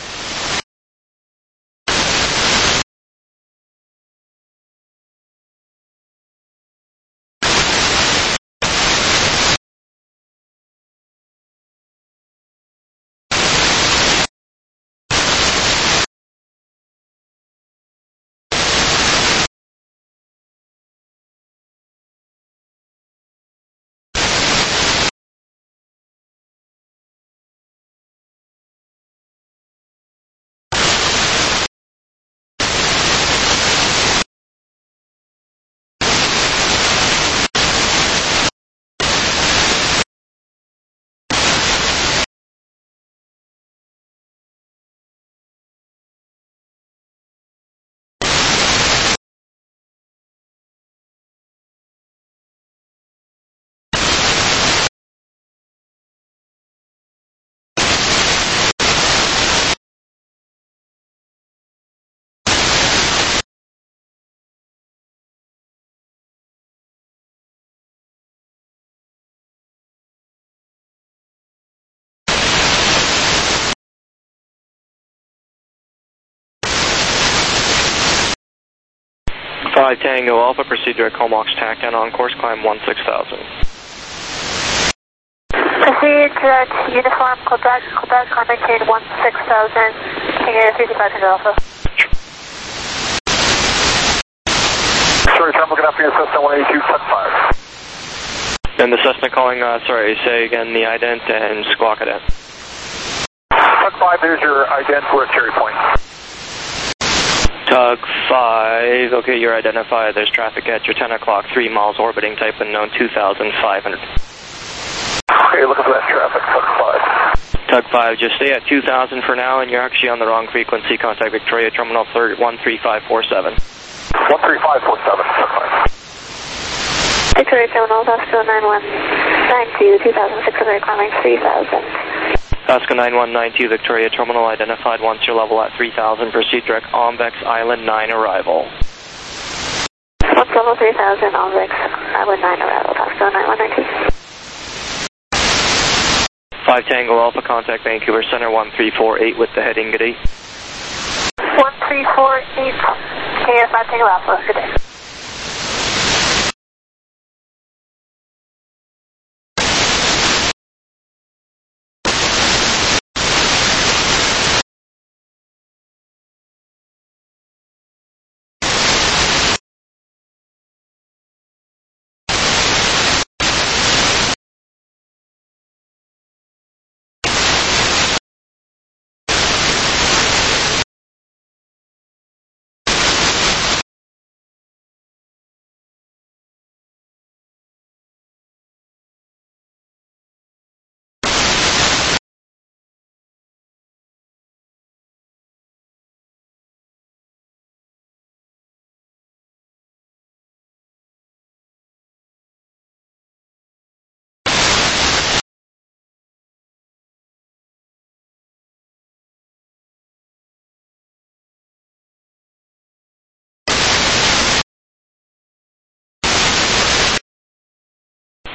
Five Tango Alpha, proceed direct Comox tack and on course, climb 16,000. Proceed direct uniform, Quebec, climb maintain 16,000, King 35 Tango Alpha. Sorry, I'm looking up for your Cessna 182.5. And the Cessna calling, say again the ident and squawk ident. 5, there's your ident, we're at Cherry Point. Tug 5, okay, you're identified. There's traffic at your 10 o'clock, 3 miles orbiting, type unknown 2,500. Okay, looking for that traffic, Tug 5. Tug 5, just stay at 2,000 for now, and you're actually on the wrong frequency. Contact Victoria Terminal 13547. 13547, Tug 5. Victoria Terminal, Oscar 9192, 2,600, climbing 3,000. Oscar 9192, Victoria Terminal identified. Once you're level at 3,000, proceed direct Ombex Island 9 arrival. Once level 3,000, Ombex Island 9 arrival, Oscar 9192. 5 Tango Alpha, contact Vancouver Center 1348 with the heading, good day. 1348, KF5 Tango Alpha, good day.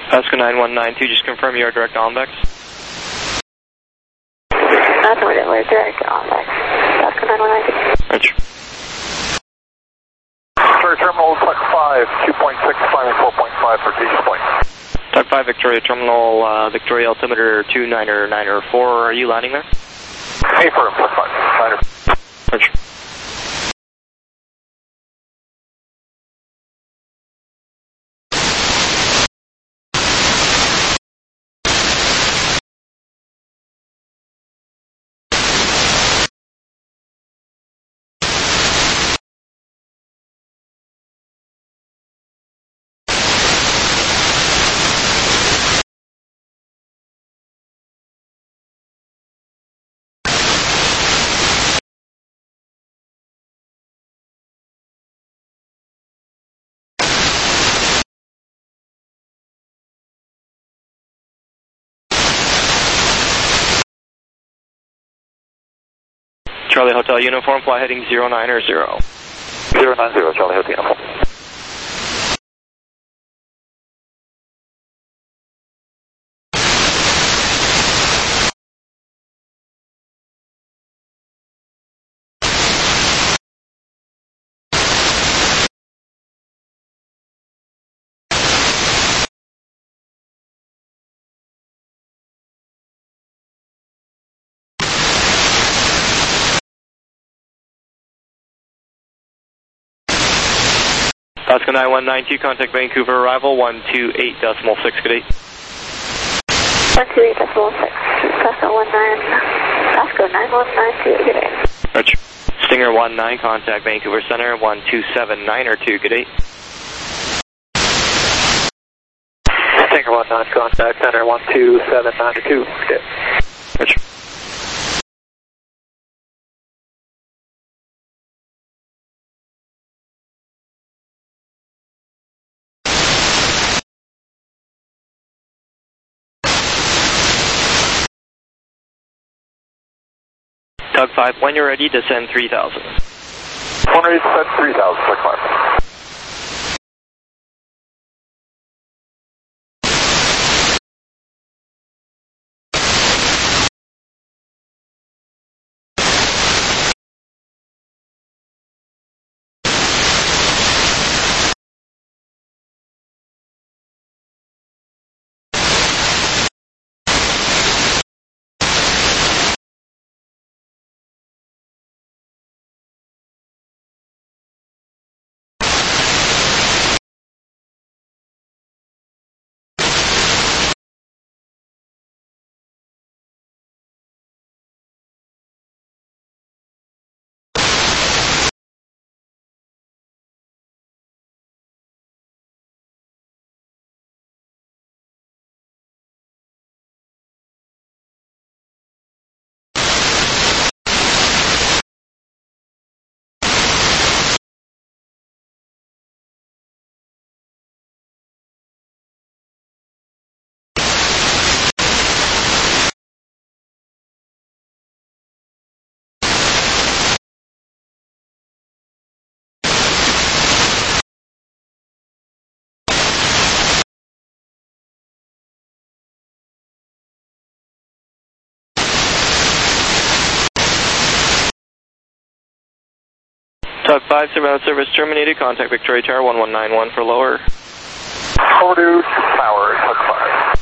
Pasco 9192, just confirm you are direct Onvex. That's what it was, direct Onvex. Pasco 9192. Roger. Victoria Terminal, Tuck 5, 2.6, climbing 4.5 for Tejas Point. Tuck 5, Victoria Terminal, Victoria altimeter 29904, are you landing there? Affirm, Tuck 5, 9. Roger. Charlie Hotel Uniform, fly heading 09 or 0. 090, Charlie Hotel Uniform. Pasco 9192, contact Vancouver arrival 128.6, good day. 128.6, Pasco 9192, good day. Roger. Stinger 19, contact Vancouver Center 127.9 or 2, good day. Stinger 19, contact Center 127.9 2, good day. Roger. Tug 5, when you're ready, descend 3,000. When ready, descend 3,000, Tug 5. Tug 5, surveillance service terminated. Contact Victoria Tower 1191 for lower. Overdue Tower, Tug 5.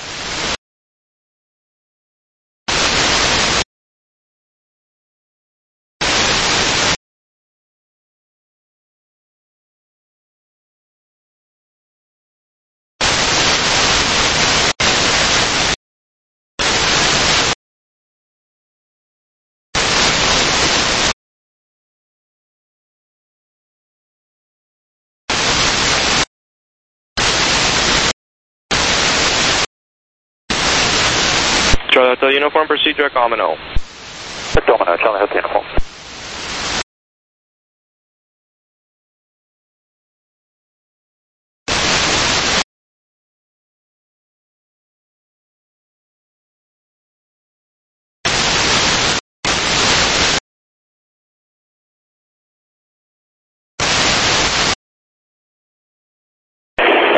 Charlie Hotel Uniform, proceed direct Domino. Domino, Charlie Hotel Uniform.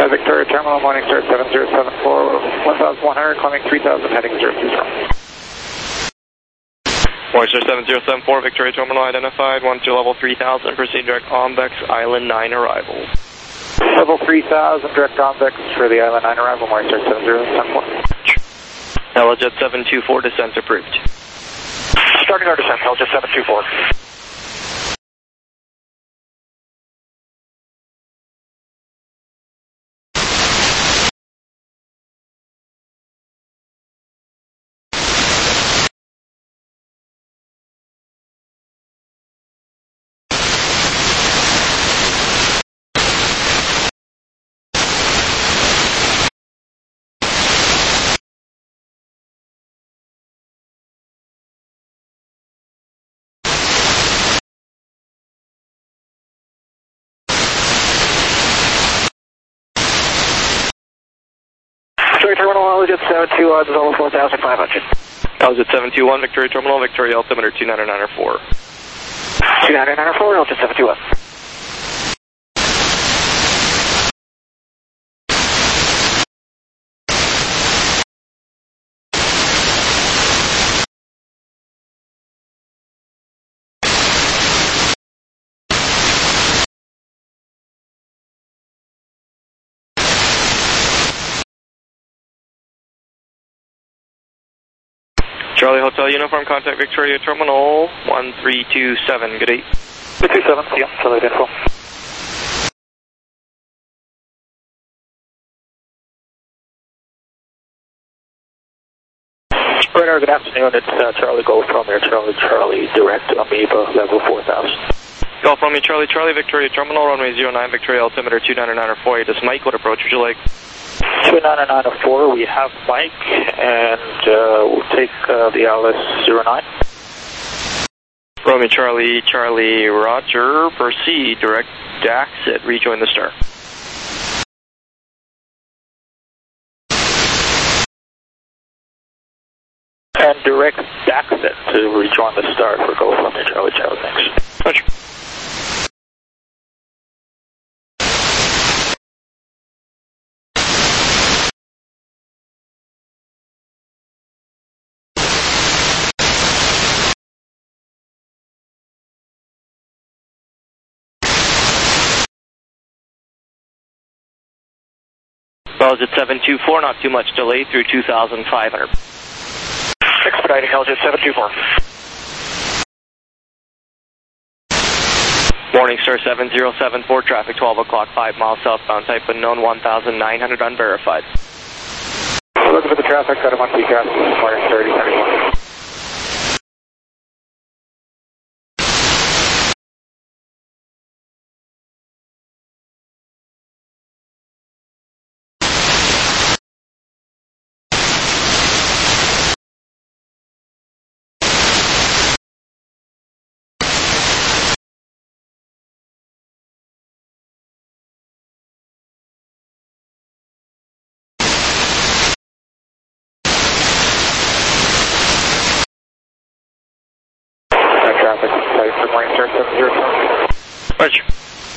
Victoria Terminal, Morningstar 7074, 1100, climbing 3000, heading 020. Morningstar 7074, Victoria Terminal identified, 12 level 3000, proceed direct Convex Island 9 arrival. Level 3000, direct Convex for the Island 9 arrival, Morningstar 7074. Helijet 724, descent approved. Starting our descent, Helijet 724. Victoria Terminal, Helijet 721, level 4500. Helijet 721, Victoria Terminal, Victoria altimeter 29904. 29904, Helijet 721. Charlie Hotel Uniform, contact Victoria Terminal 1327, good day. 227, see ya, Charlie info. Radar, good afternoon, it's Charlie Golf Romeo, Charlie direct Amoeba, level 4000. Golf Romeo, Charlie, Victoria Terminal, runway 09, Victoria altimeter 29904, this is Mike, what approach would you like? 29904, we have Mike, and we'll take the Alice 09. Romeo, Charlie, Roger, proceed, direct exit, rejoin the star. And direct exit to rejoin the start for Golf Romeo, Charlie, thanks. Roger. Helijet 724, not too much delay through 2,500. Expediting Helijet 724. Morningstar 7074, traffic 12 o'clock, 5 miles southbound, type unknown, 1,900 unverified. Looking for the traffic, got him on PCAS, Morningstar 3071. Traffic, type for Morningstar 704. Roger.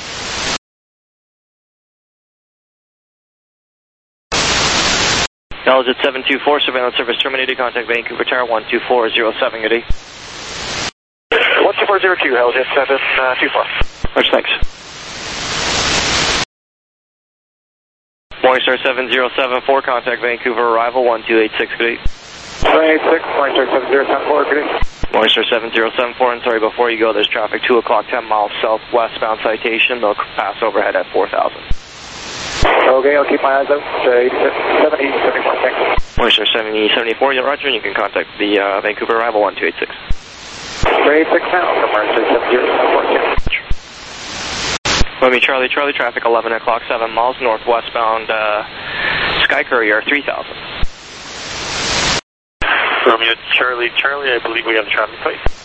Helijet 724, surveillance service terminated, contact Vancouver Tower 12407, good day. 12402, Helijet 724. Roger, thanks. Morningstar 7074, contact Vancouver arrival 1286, good day. 186, Morningstar 7074, good day. Morningstar 7074, and sorry, before you go, there's traffic 2 o'clock, 10 miles southwestbound citation. They'll pass overhead at 4,000. Okay, I'll keep my eyes out. 70, 74, thanks. Morningstar 7074, yeah, Roger, and you can contact the Vancouver arrival 1286. 386 now, from Morningstar 7074, yeah. Romeo, Charlie, traffic 11 o'clock, 7 miles northwestbound Sky Courier 3000. Romeo, Charlie, I believe we have a traffic light.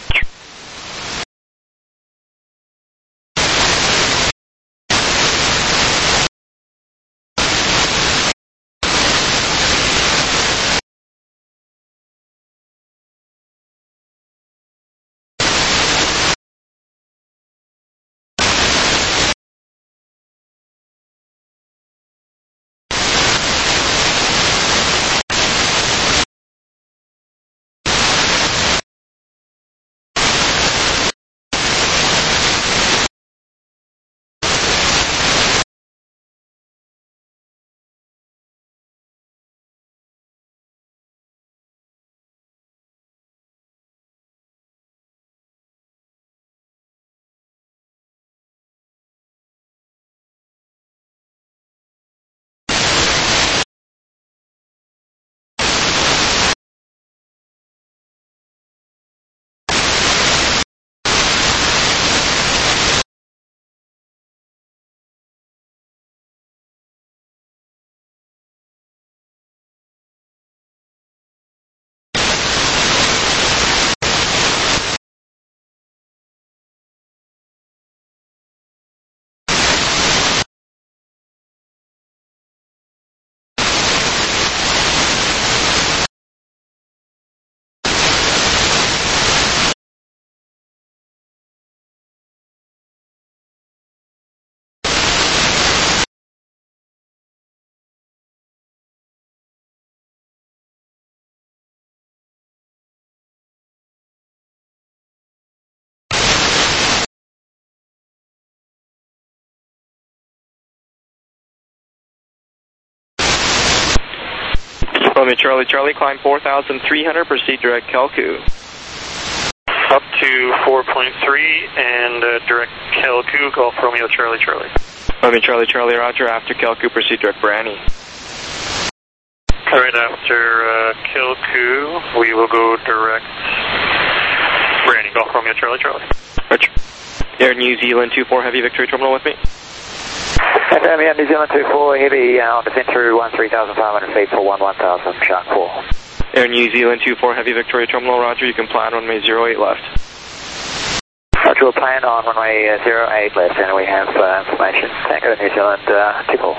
Romeo Charlie Charlie, climb 4,300, proceed direct Kelku. Up to 4.3 and direct Kelku, Golf Romeo Charlie Charlie. Romeo Charlie Charlie, roger, after Kelku, proceed direct Branny. Alright, after Kelku, we will go direct Branny, Golf Romeo Charlie Charlie. Roger. Air New Zealand 24 Heavy, Victory Terminal with me. Air New Zealand 24 Heavy on descent through 13,500 feet for 11,000, Shark 4. Air New Zealand 24 Heavy, Victoria Terminal, roger, you can plan runway 08 left. Roger, we'll plan on runway 08 left, and we have information. Tango New Zealand 24.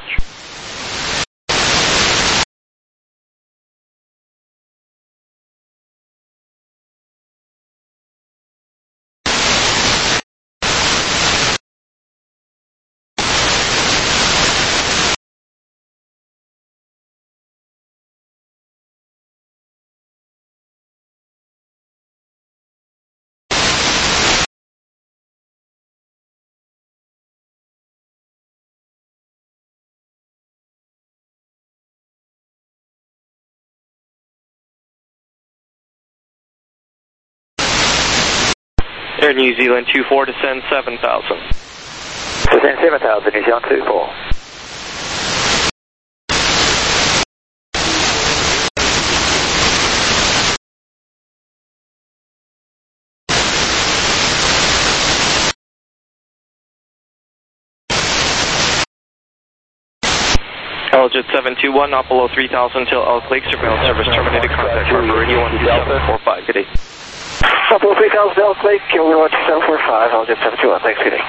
Air New Zealand 24, descend 7,000. Descend 7,000, New Zealand 24. Jet 721, not below 3,000 till Elk Lake, surveillance service terminated, contact for Meridian 12745, good day. Up below 3,000 Elk Lake, Kilo 12745, Jet 721, thanks, good day.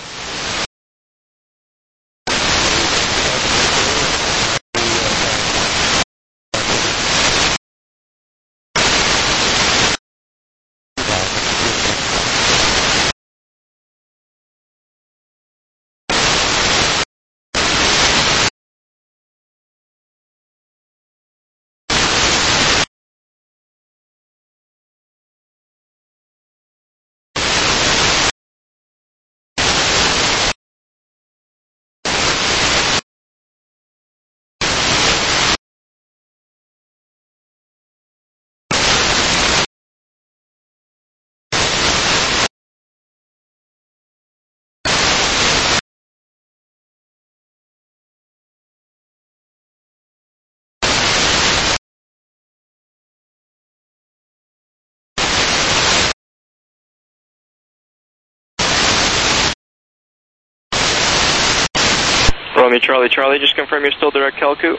Romeo Charlie Charlie, just confirm you're still direct Kelku.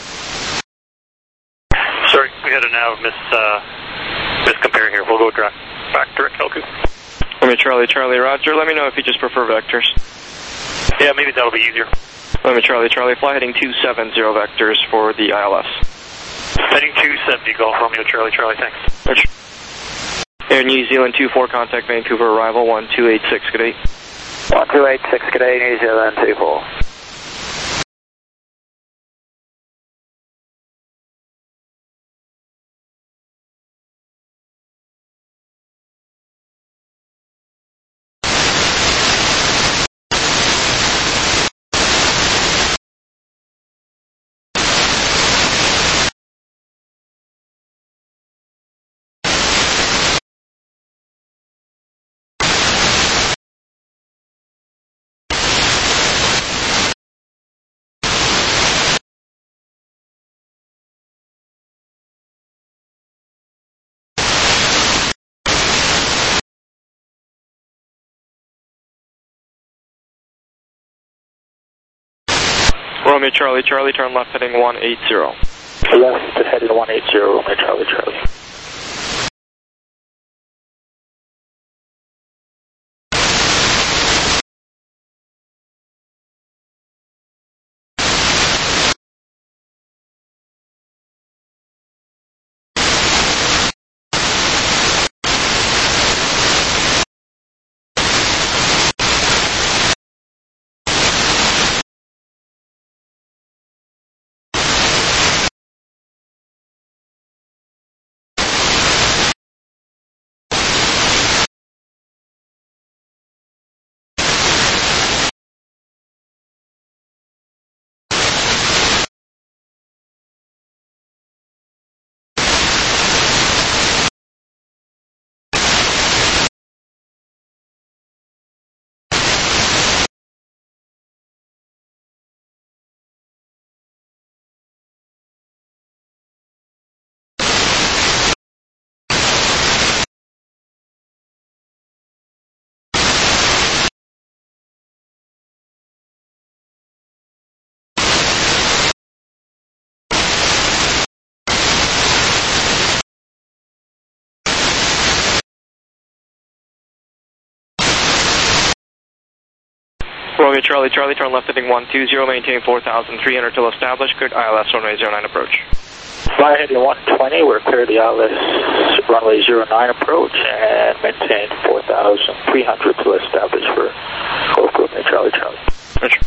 Sorry, we had a nav miscompare here. We'll go back direct Kelku. Romeo Charlie Charlie, roger. Let me know if you just prefer vectors. Yeah, maybe that'll be easier. Romeo Charlie Charlie, fly heading 270 vectors for the ILS. Heading 270, Golf Romeo Charlie Charlie, thanks. Roger. Air New Zealand 24, contact Vancouver, arrival 1286, good day. 1286, good day, New Zealand 24. Romeo Charlie Charlie, turn left heading 180. Left heading 180, Romeo Charlie Charlie. Romeo Charlie, Charlie, turn left heading 120, maintain 4,300 till established, cleared ILS runway 09 approach. Fly heading 120, we're clear the ILS runway 09 approach and maintain 4,300 till established for Golf Romeo Charlie, Charlie. Roger.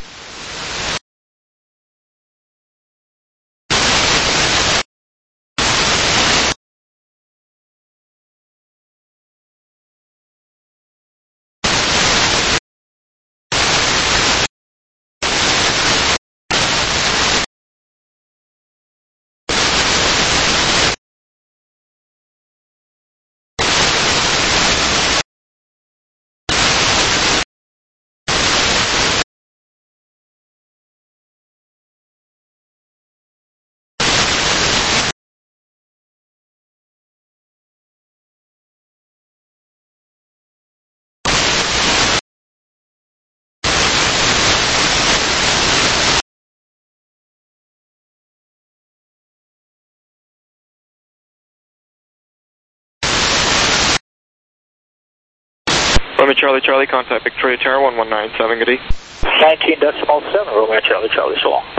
Romeo Charlie, Charlie, contact Victoria Tower 1197, good day. 19.7, Romeo Charlie, Charlie, so long.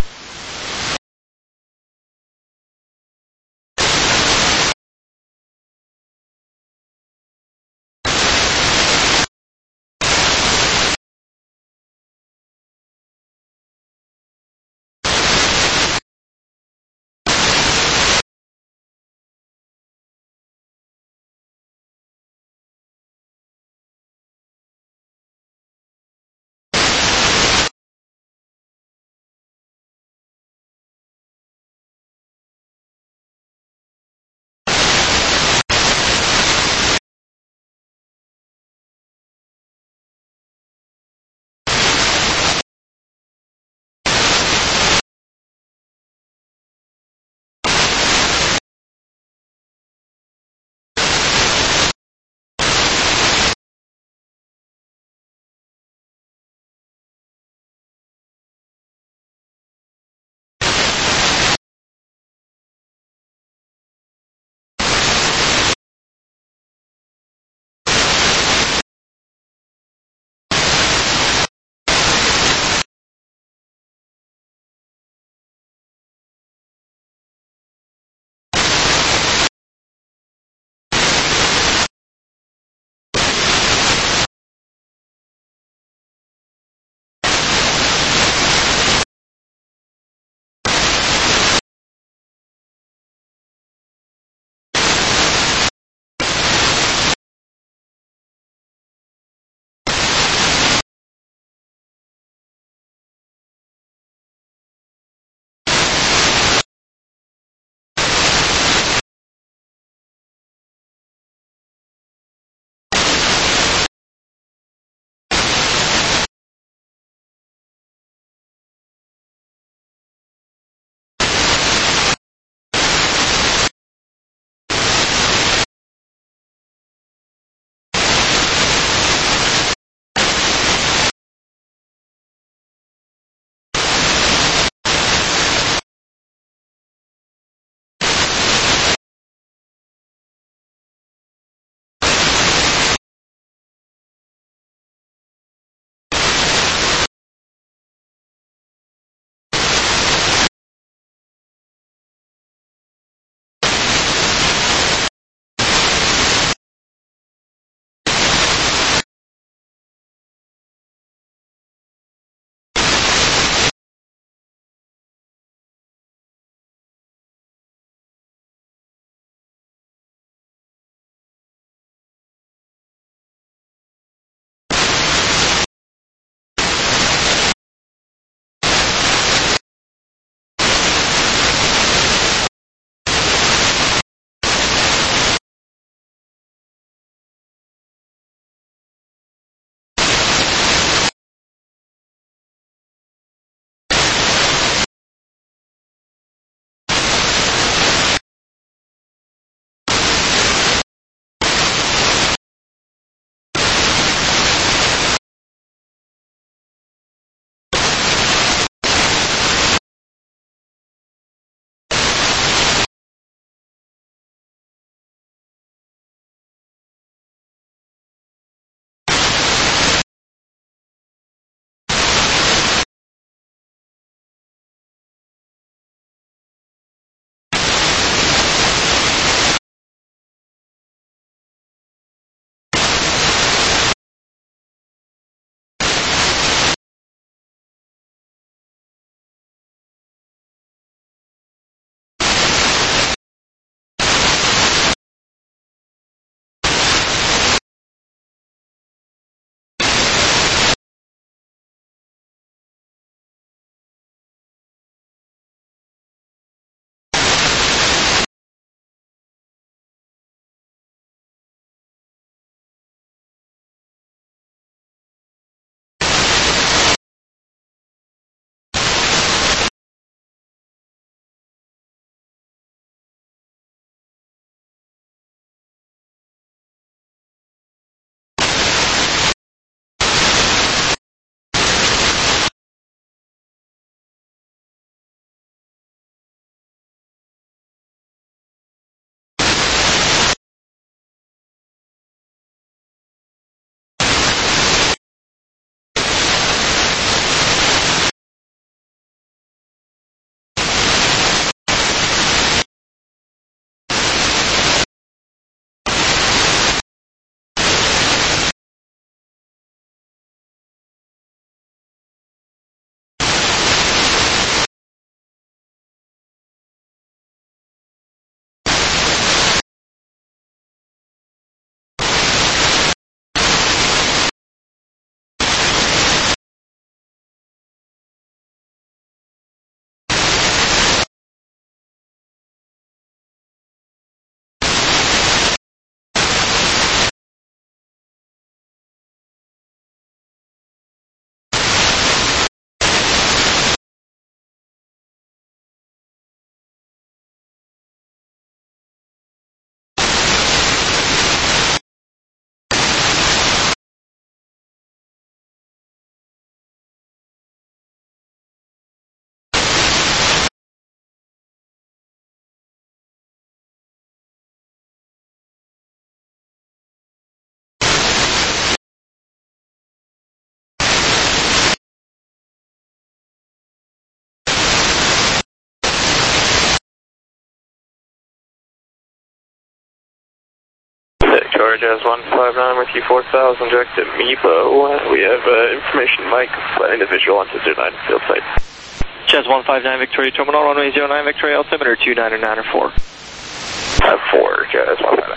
Victoria Jazz 159 with you 4000, direct to MEPO. We have information Mike, planning to visual on 209 field site. Jazz 159 Victoria Terminal, runway 09 Victoria, altimeter 299 or 4. 4, Jazz 159.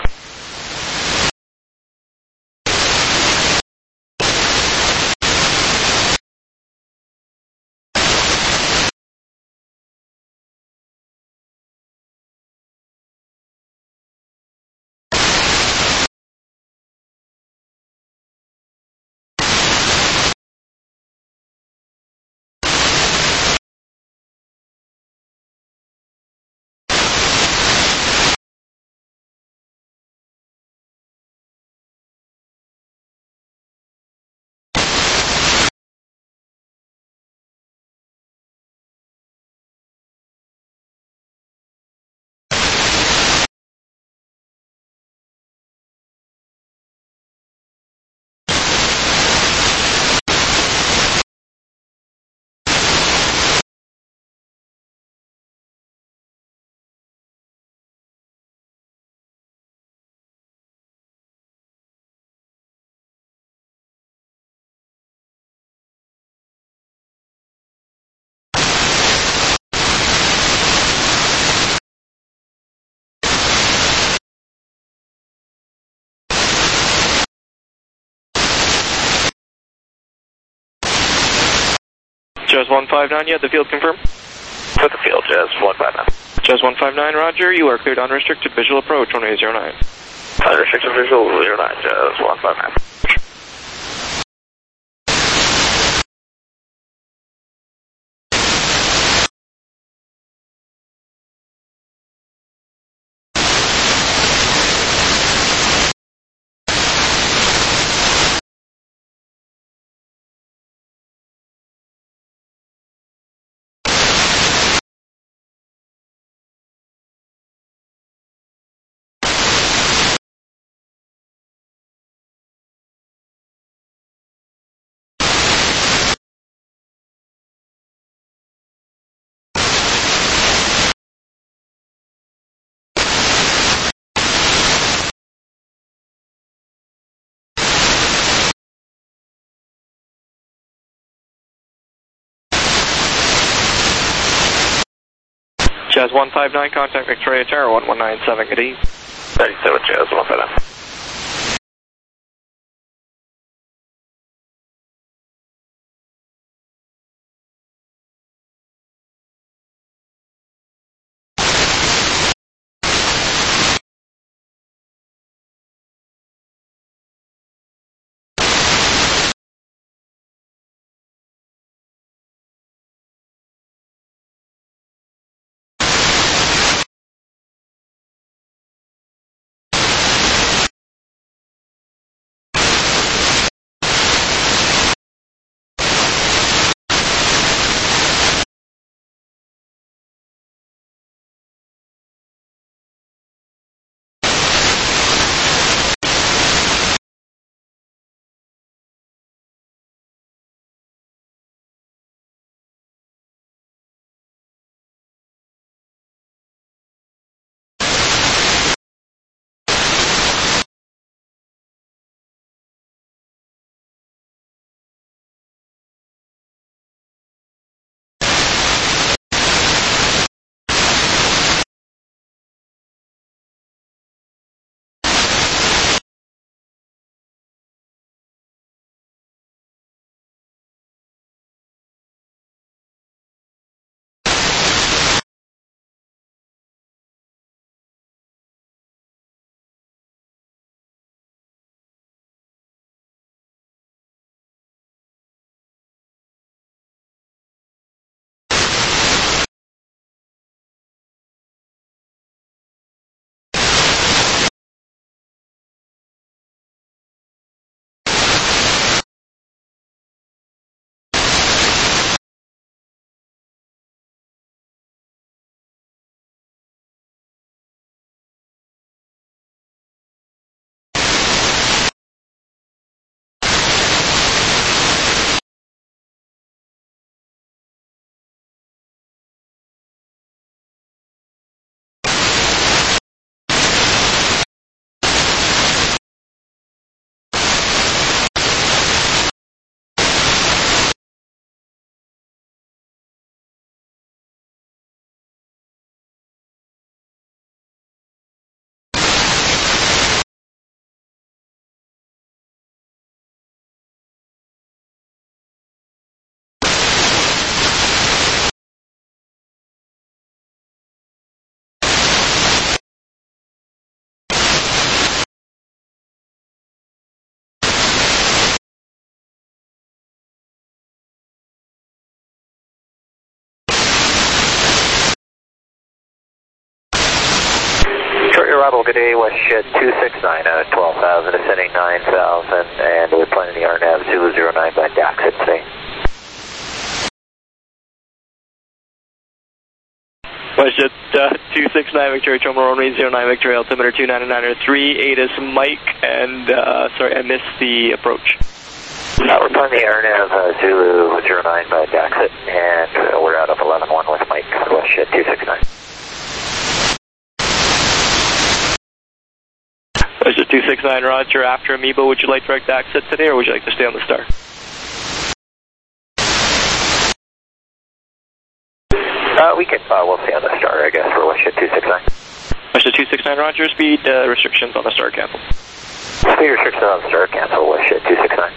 Jazz 159, you have the field confirmed? With the field, Jazz 159. Jazz 159, roger, you are cleared unrestricted visual approach, runway 09. Unrestricted visual 09, Jazz 159. Jazz 159, contact Victoria Tower 1197, good evening. 37, Jazz 159. Rebel, good day, West Shed 269, 12,000, ascending 9,000, and we're planning the RNAV Zulu 09 by Daxit today. West Jet 269 Victoria Terminal runway 09 Victoria altimeter 299er 3 ATIS Mike, and sorry, I missed the approach. We're planning the RNAV Zulu 09 by Daxit, and we're out of 11-1 with Mike, West Jet 269. West Jet 269, roger. After Amoeba, would you like direct exit today, or would you like to stay on the star? We'll stay on the star, I guess, for West Jet 269. West Jet 269, roger. Speed restrictions on the star cancel. Speed restrictions on the star cancel, West Jet 269.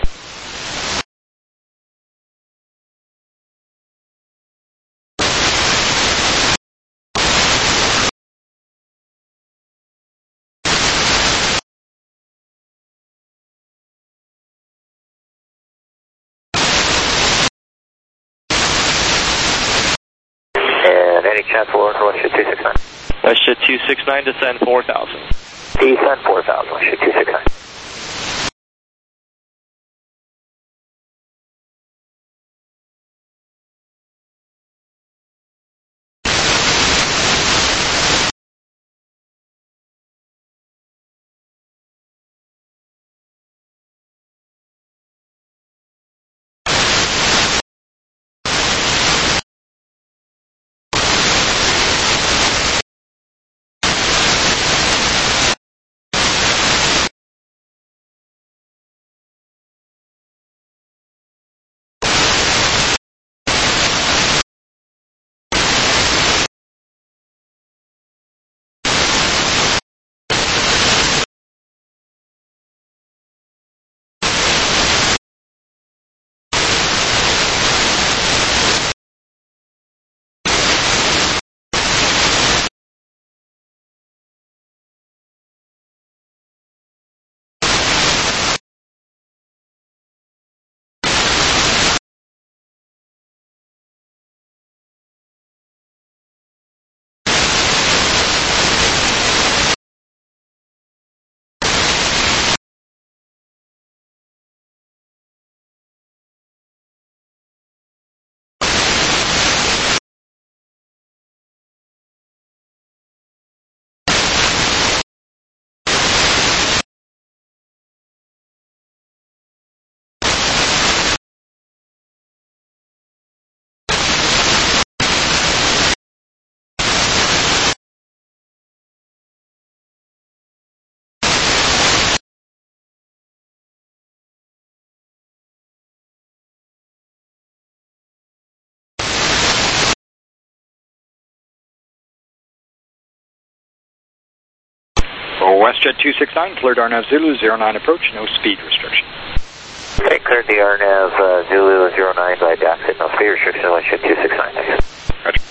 Any chance for West Jet 269? West Jet 269, descend 4,000. Descend 4,000, West Jet 269. WestJet 269, cleared RNAV Zulu 09 approach, no speed restriction. Okay, cleared the RNAV Zulu 09 by Daxit, no speed restriction, WestJet 269. Roger.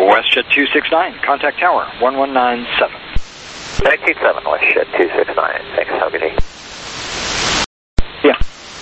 WestJet 269, contact tower 1197. 197 WestJet 269. Thanks, have a good day. Yeah.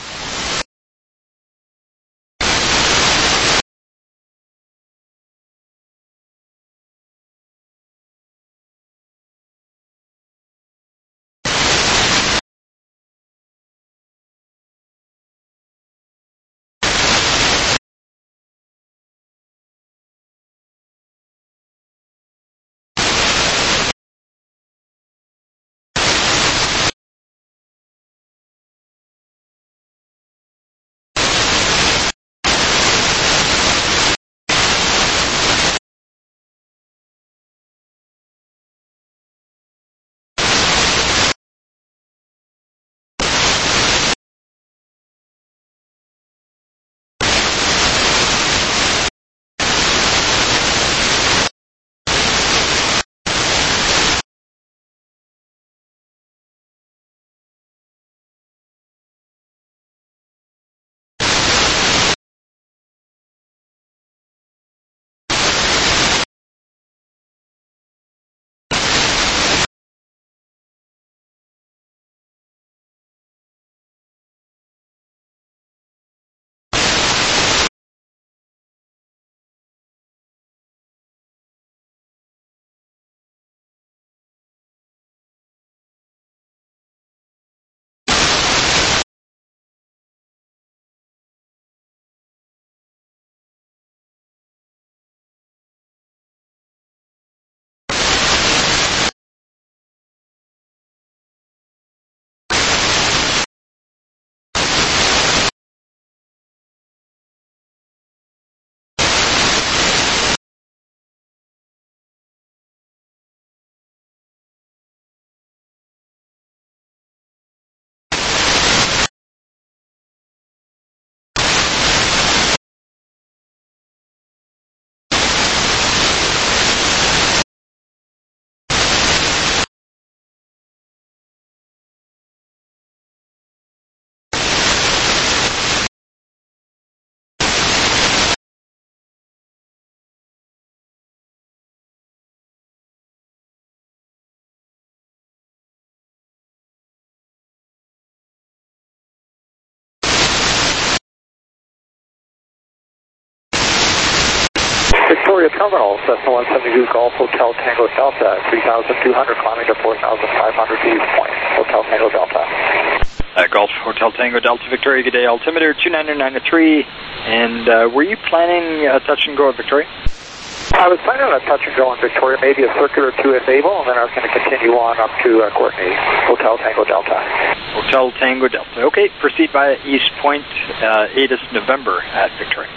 Victoria Terminal, Cessna 172 Golf Hotel Tango Delta, 3,200 climbing to 4,500 feet point. Hotel Tango Delta. Golf Hotel Tango Delta Victoria, good day. Altimeter 29993. And were you planning a touch and go at Victoria? I was planning on a touch and go in Victoria, maybe a circuit or two at Able, and then I was going to continue on up to Courtney. Hotel Tango Delta. Hotel Tango Delta. Okay, proceed via East Point, ATIS November at Victoria.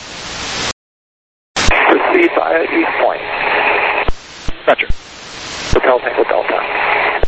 Proceed via East Point. Roger. Hotel Tango Delta.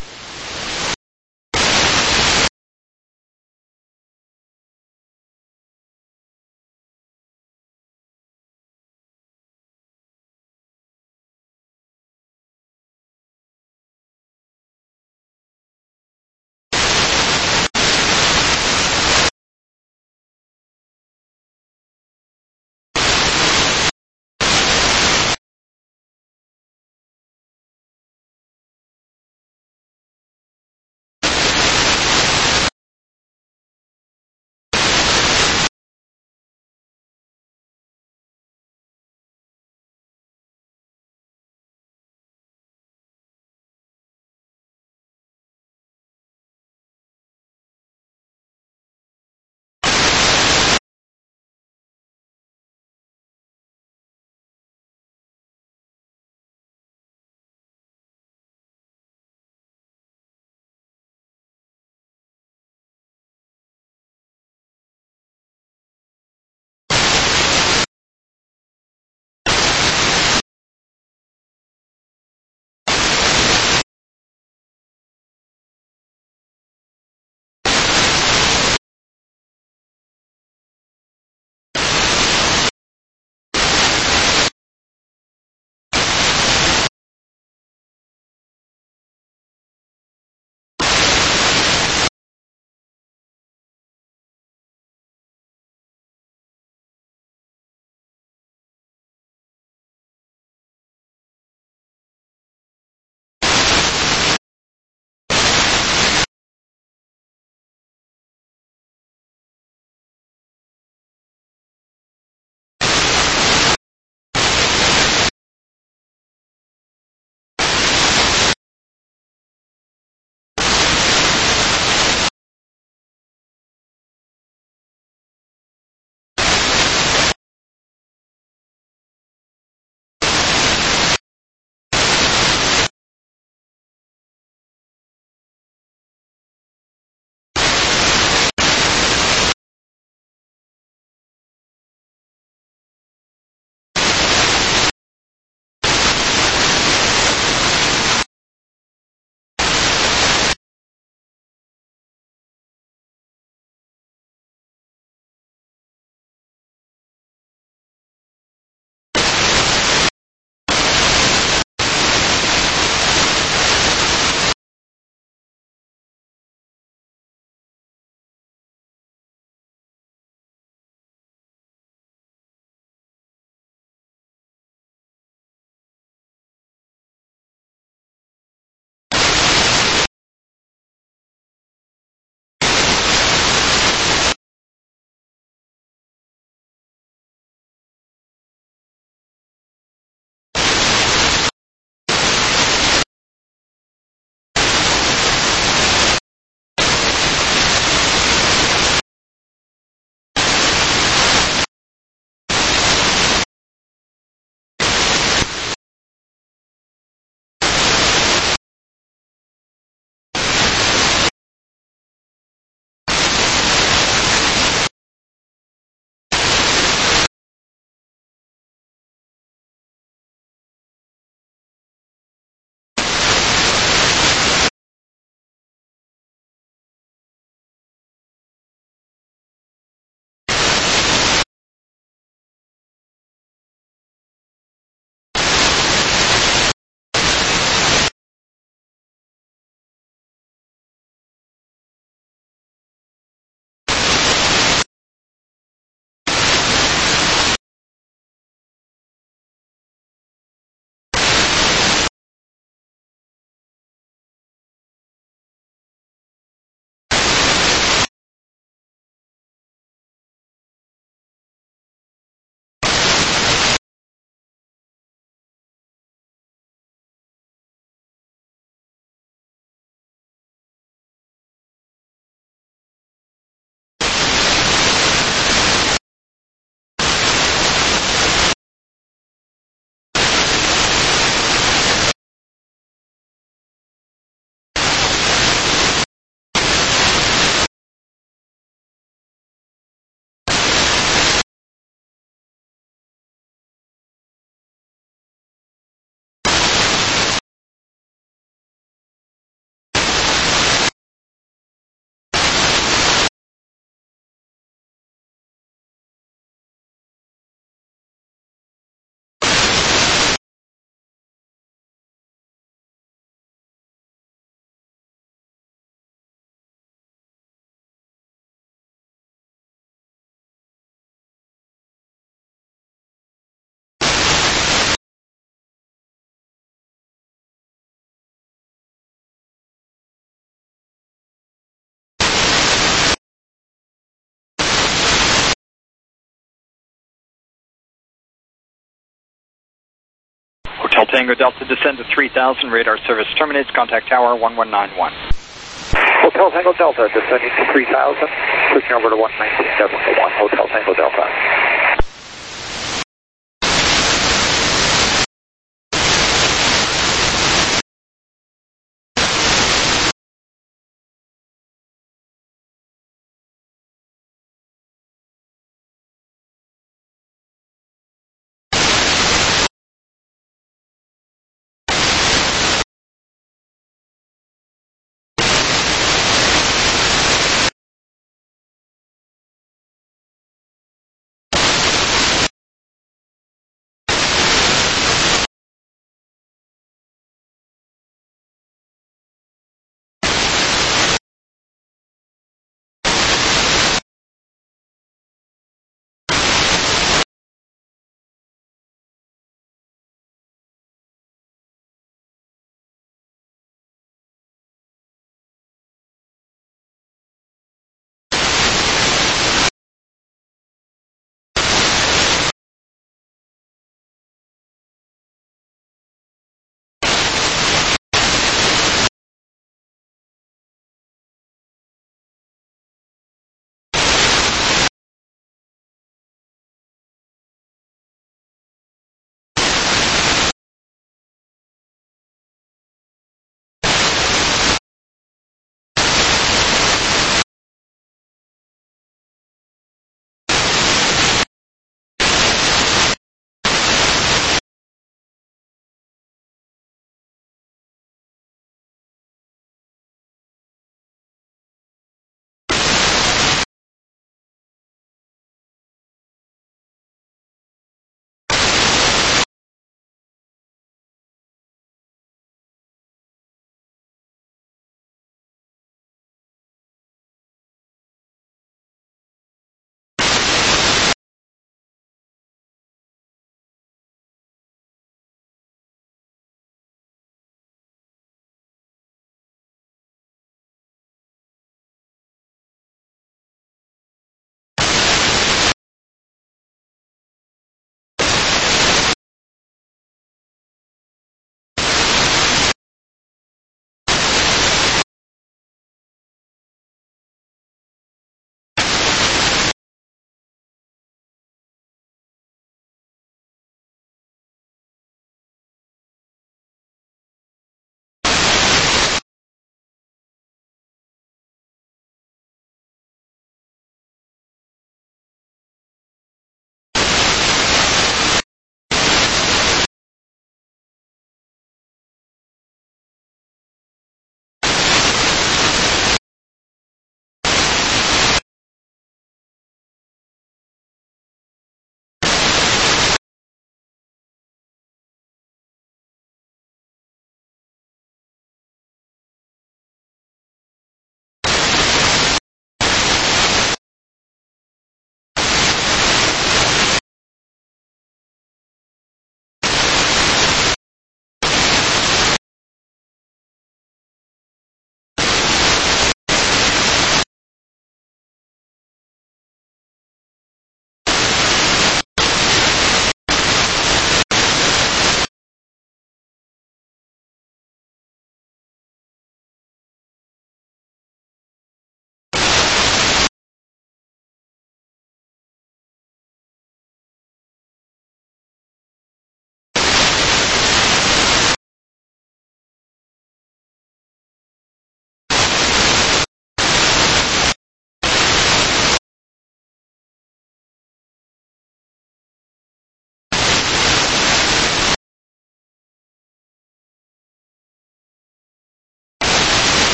Hotel Tango Delta, descend to 3000, radar service terminates, contact tower 1191. Hotel Tango Delta, descending to 3000, switching over to 119.1, Hotel Tango Delta.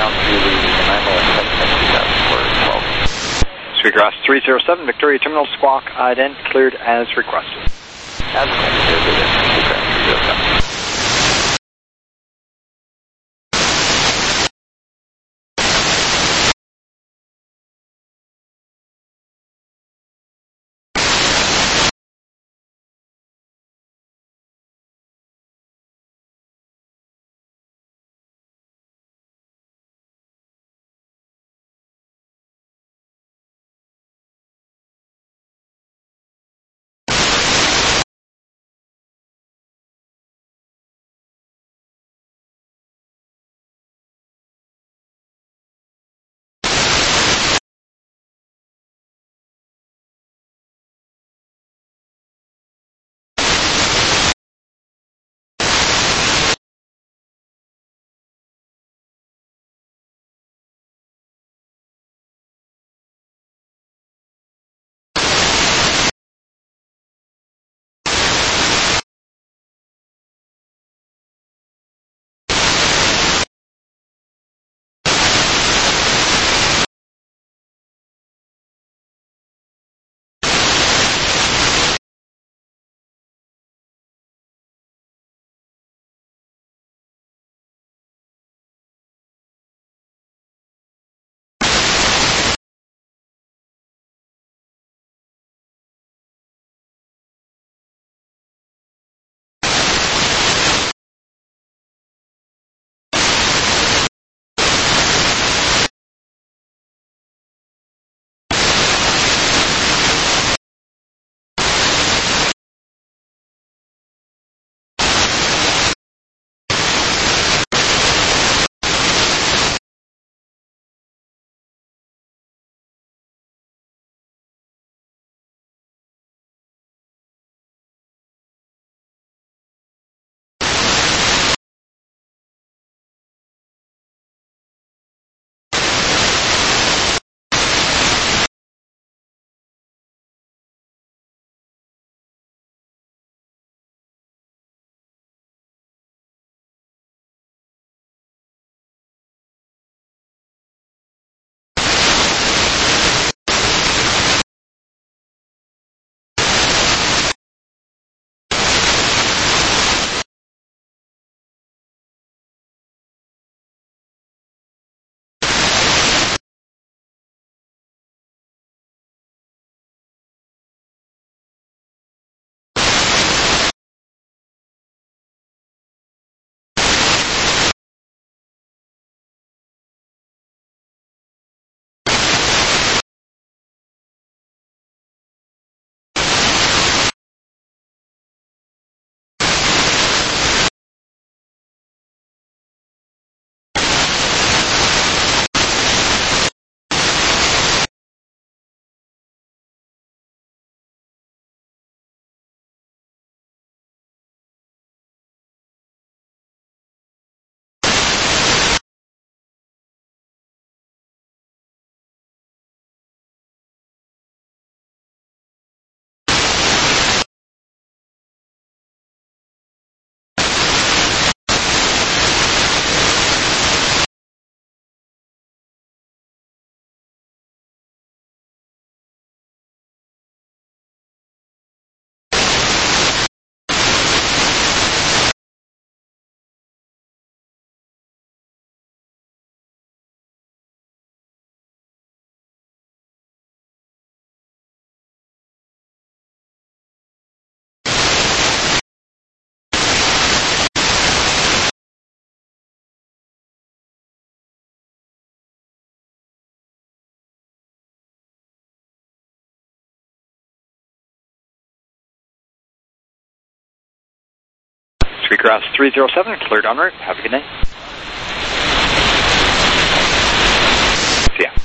down to the Nanaimo at 772,000 for 12. Sweetgrass 307, Victoria Terminal, squawk ident, cleared as requested. As requested, Sweetgrass 307. Sweetgrass 307, cleared en route. Have a good night. See ya.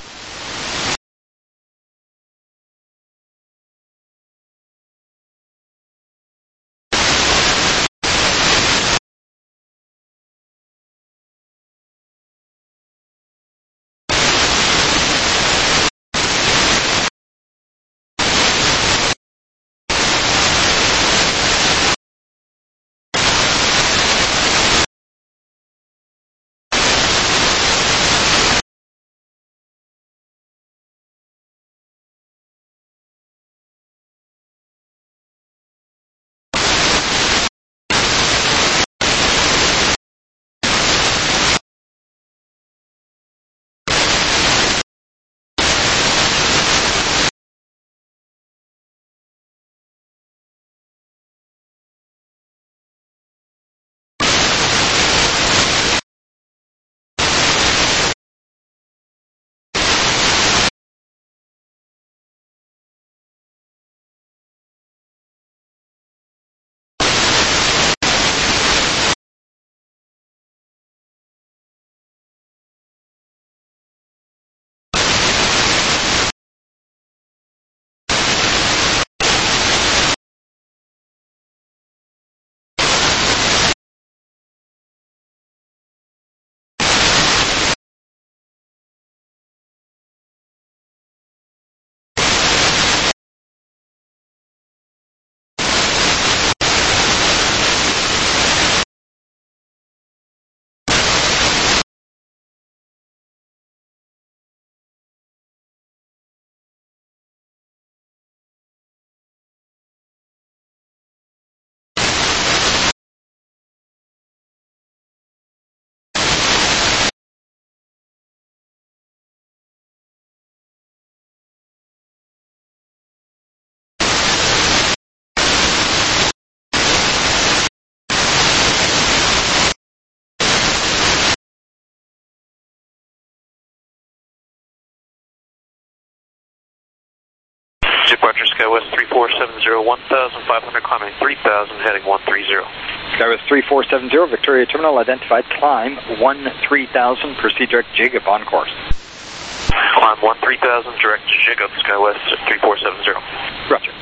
Roger, SkyWest 3470, 1,500, climbing 3,000, heading 130. SkyWest 3470, Victoria Terminal identified, climb 13,000, proceed direct jig upon course. Climb 13,000, direct jig up SkyWest 3470. Roger.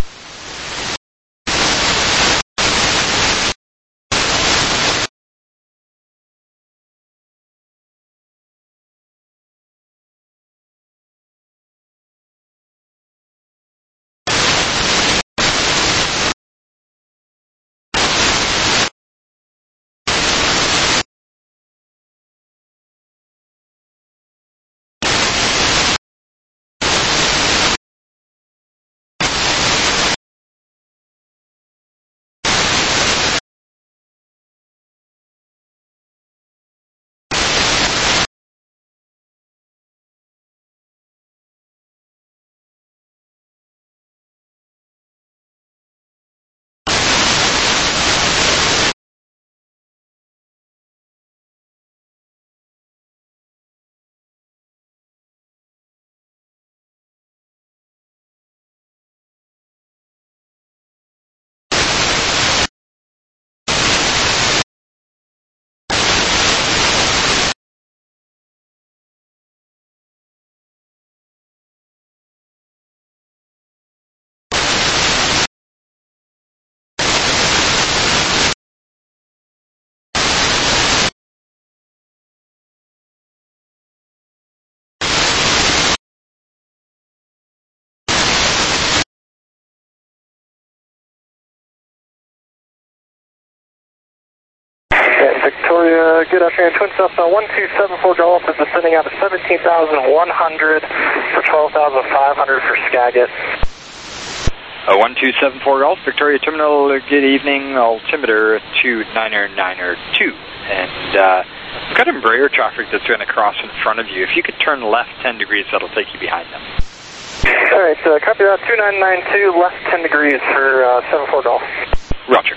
Victoria, good afternoon. Twin Cessna 1274 Golf is descending out to 17,100 for 12,500 for Skagit. 1274 Golf, Victoria Terminal, good evening, altimeter 299er2. And we've got Embraer traffic that's going to cross in front of you. If you could turn left 10 degrees, that'll take you behind them. All right, copy that, 2992, left 10 degrees for 74 Golf. Roger.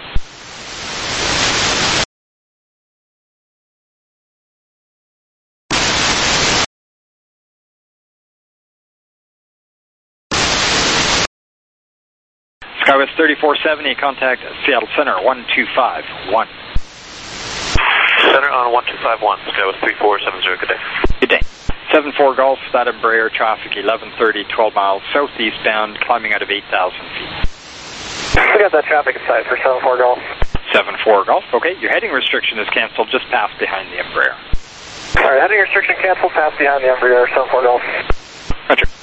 SkyWest 3470, contact Seattle Center 1251. Center on 1251, SkyWest 3470, good day. Good day. 74 Golf, that Embraer traffic, 1130, 12 miles southeastbound, climbing out of 8,000 feet. We got that traffic in sight for 74 Golf. 74 Golf, okay, your heading restriction is canceled, just past behind the Embraer. All right, heading restriction canceled, pass behind the Embraer, 74 Golf. Roger.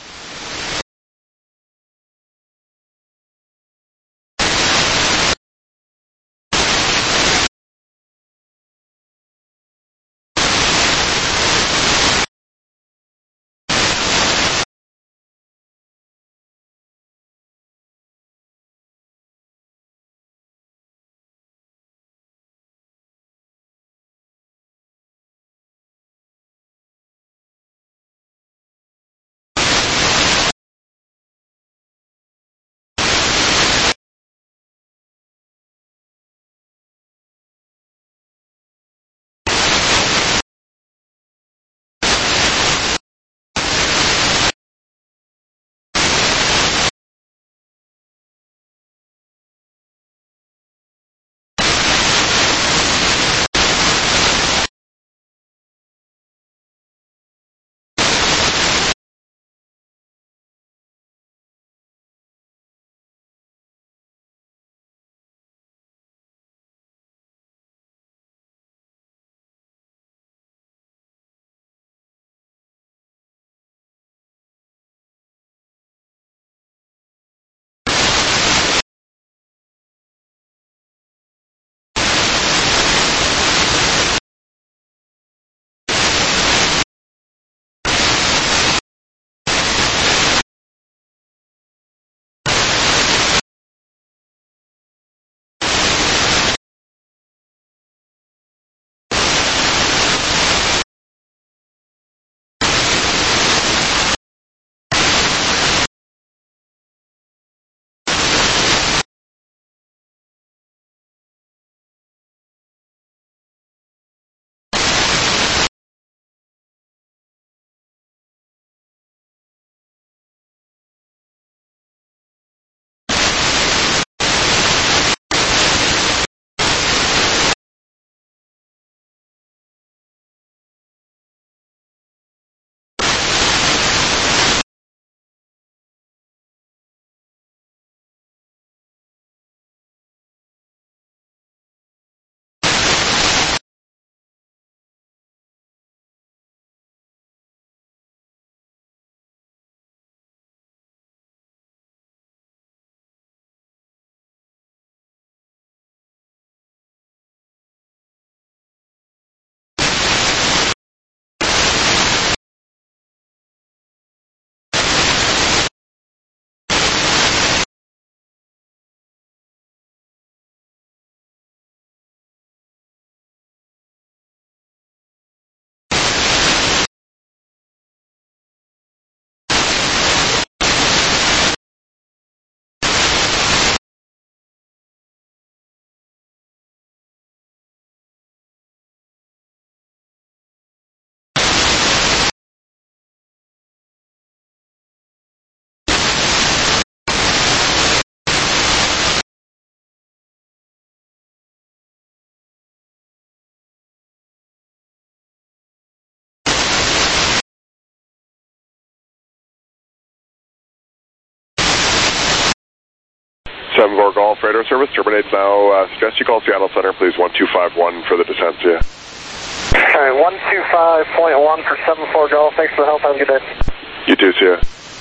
74 Golf radar service terminates now. Suggest you call Seattle Center, please. 1251 for the descent, see ya. Alright, 125.1 for 74 Golf. Thanks for the help. Have a good day. You too, see ya.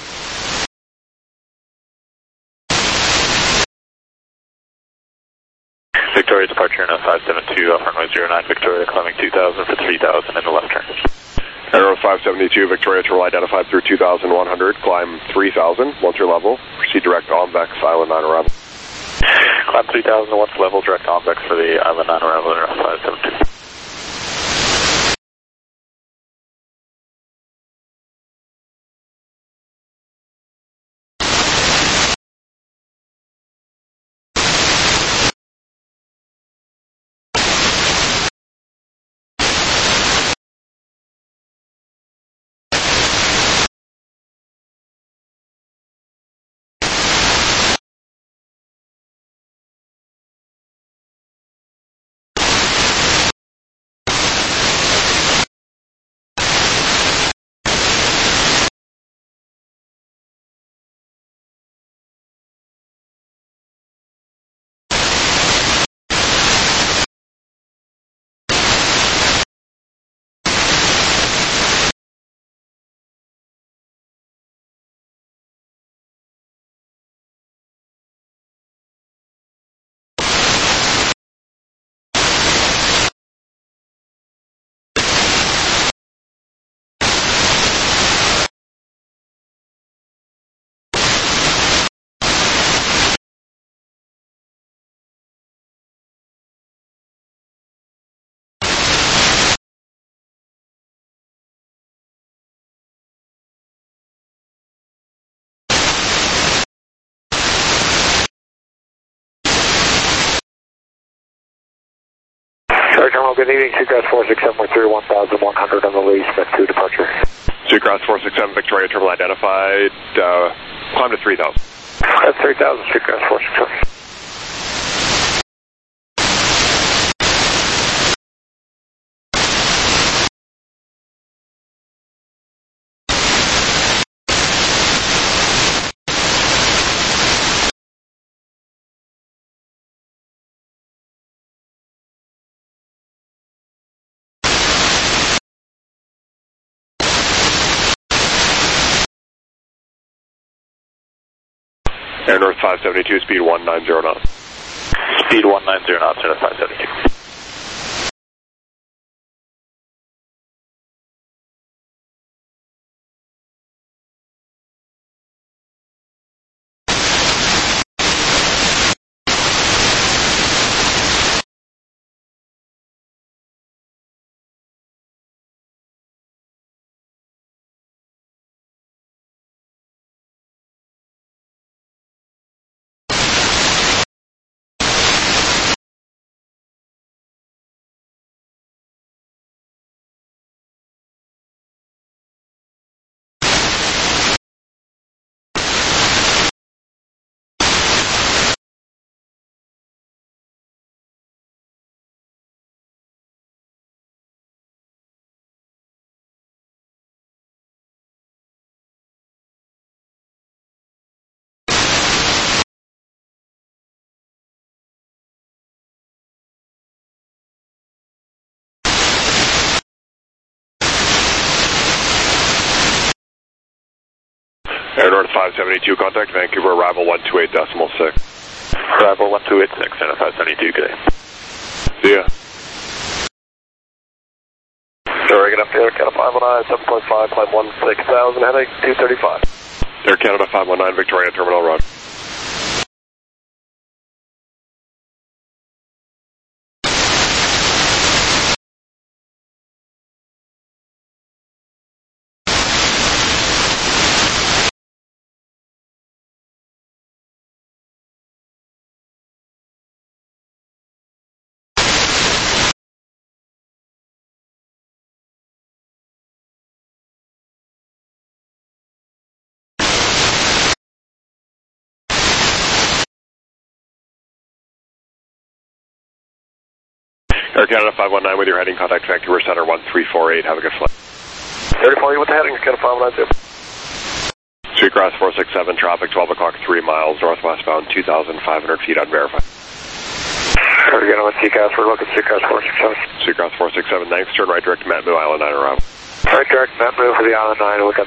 Victoria departure in 572 off runway 09, Victoria climbing 2000 for 3000 in the left turn. Aero 572, Victoria terminal identified through 2100, climb 3000, once your level, proceed direct on Vex, Island 9 arrival. Climb 3000 once level, direct on Vex for the Island 9 arrival in 572. Terminal, good evening. Seacross 467 1100 on the Lee Smith 2 departure. Seacross 467, Victoria terminal identified, climb to 3000. That's 3000, Seacross 467. Air North 572, speed 190 knots. Speed 190 knots in 572. Air North 572, contact Vancouver, arrival 128.6. Arrival 1286, Air North 572, good day. See ya. Oregon up to Air Canada 519, 7.5, climb 16,000, heading 235. Air Canada 519, Victoria terminal run. Air Canada 519 with your heading, contact Vancouver Center 1348, have a good flight. 34, with the heading, Canada 519. Seacross 467, traffic 12 o'clock, 3 miles, northwest bound, 2,500 feet unverified. Again, on Seacross, we're looking Seacross 467. Seacross 467, thanks, turn right direct to Matmu, Island 9 around. Right direct, Matmu for the Island 9, look up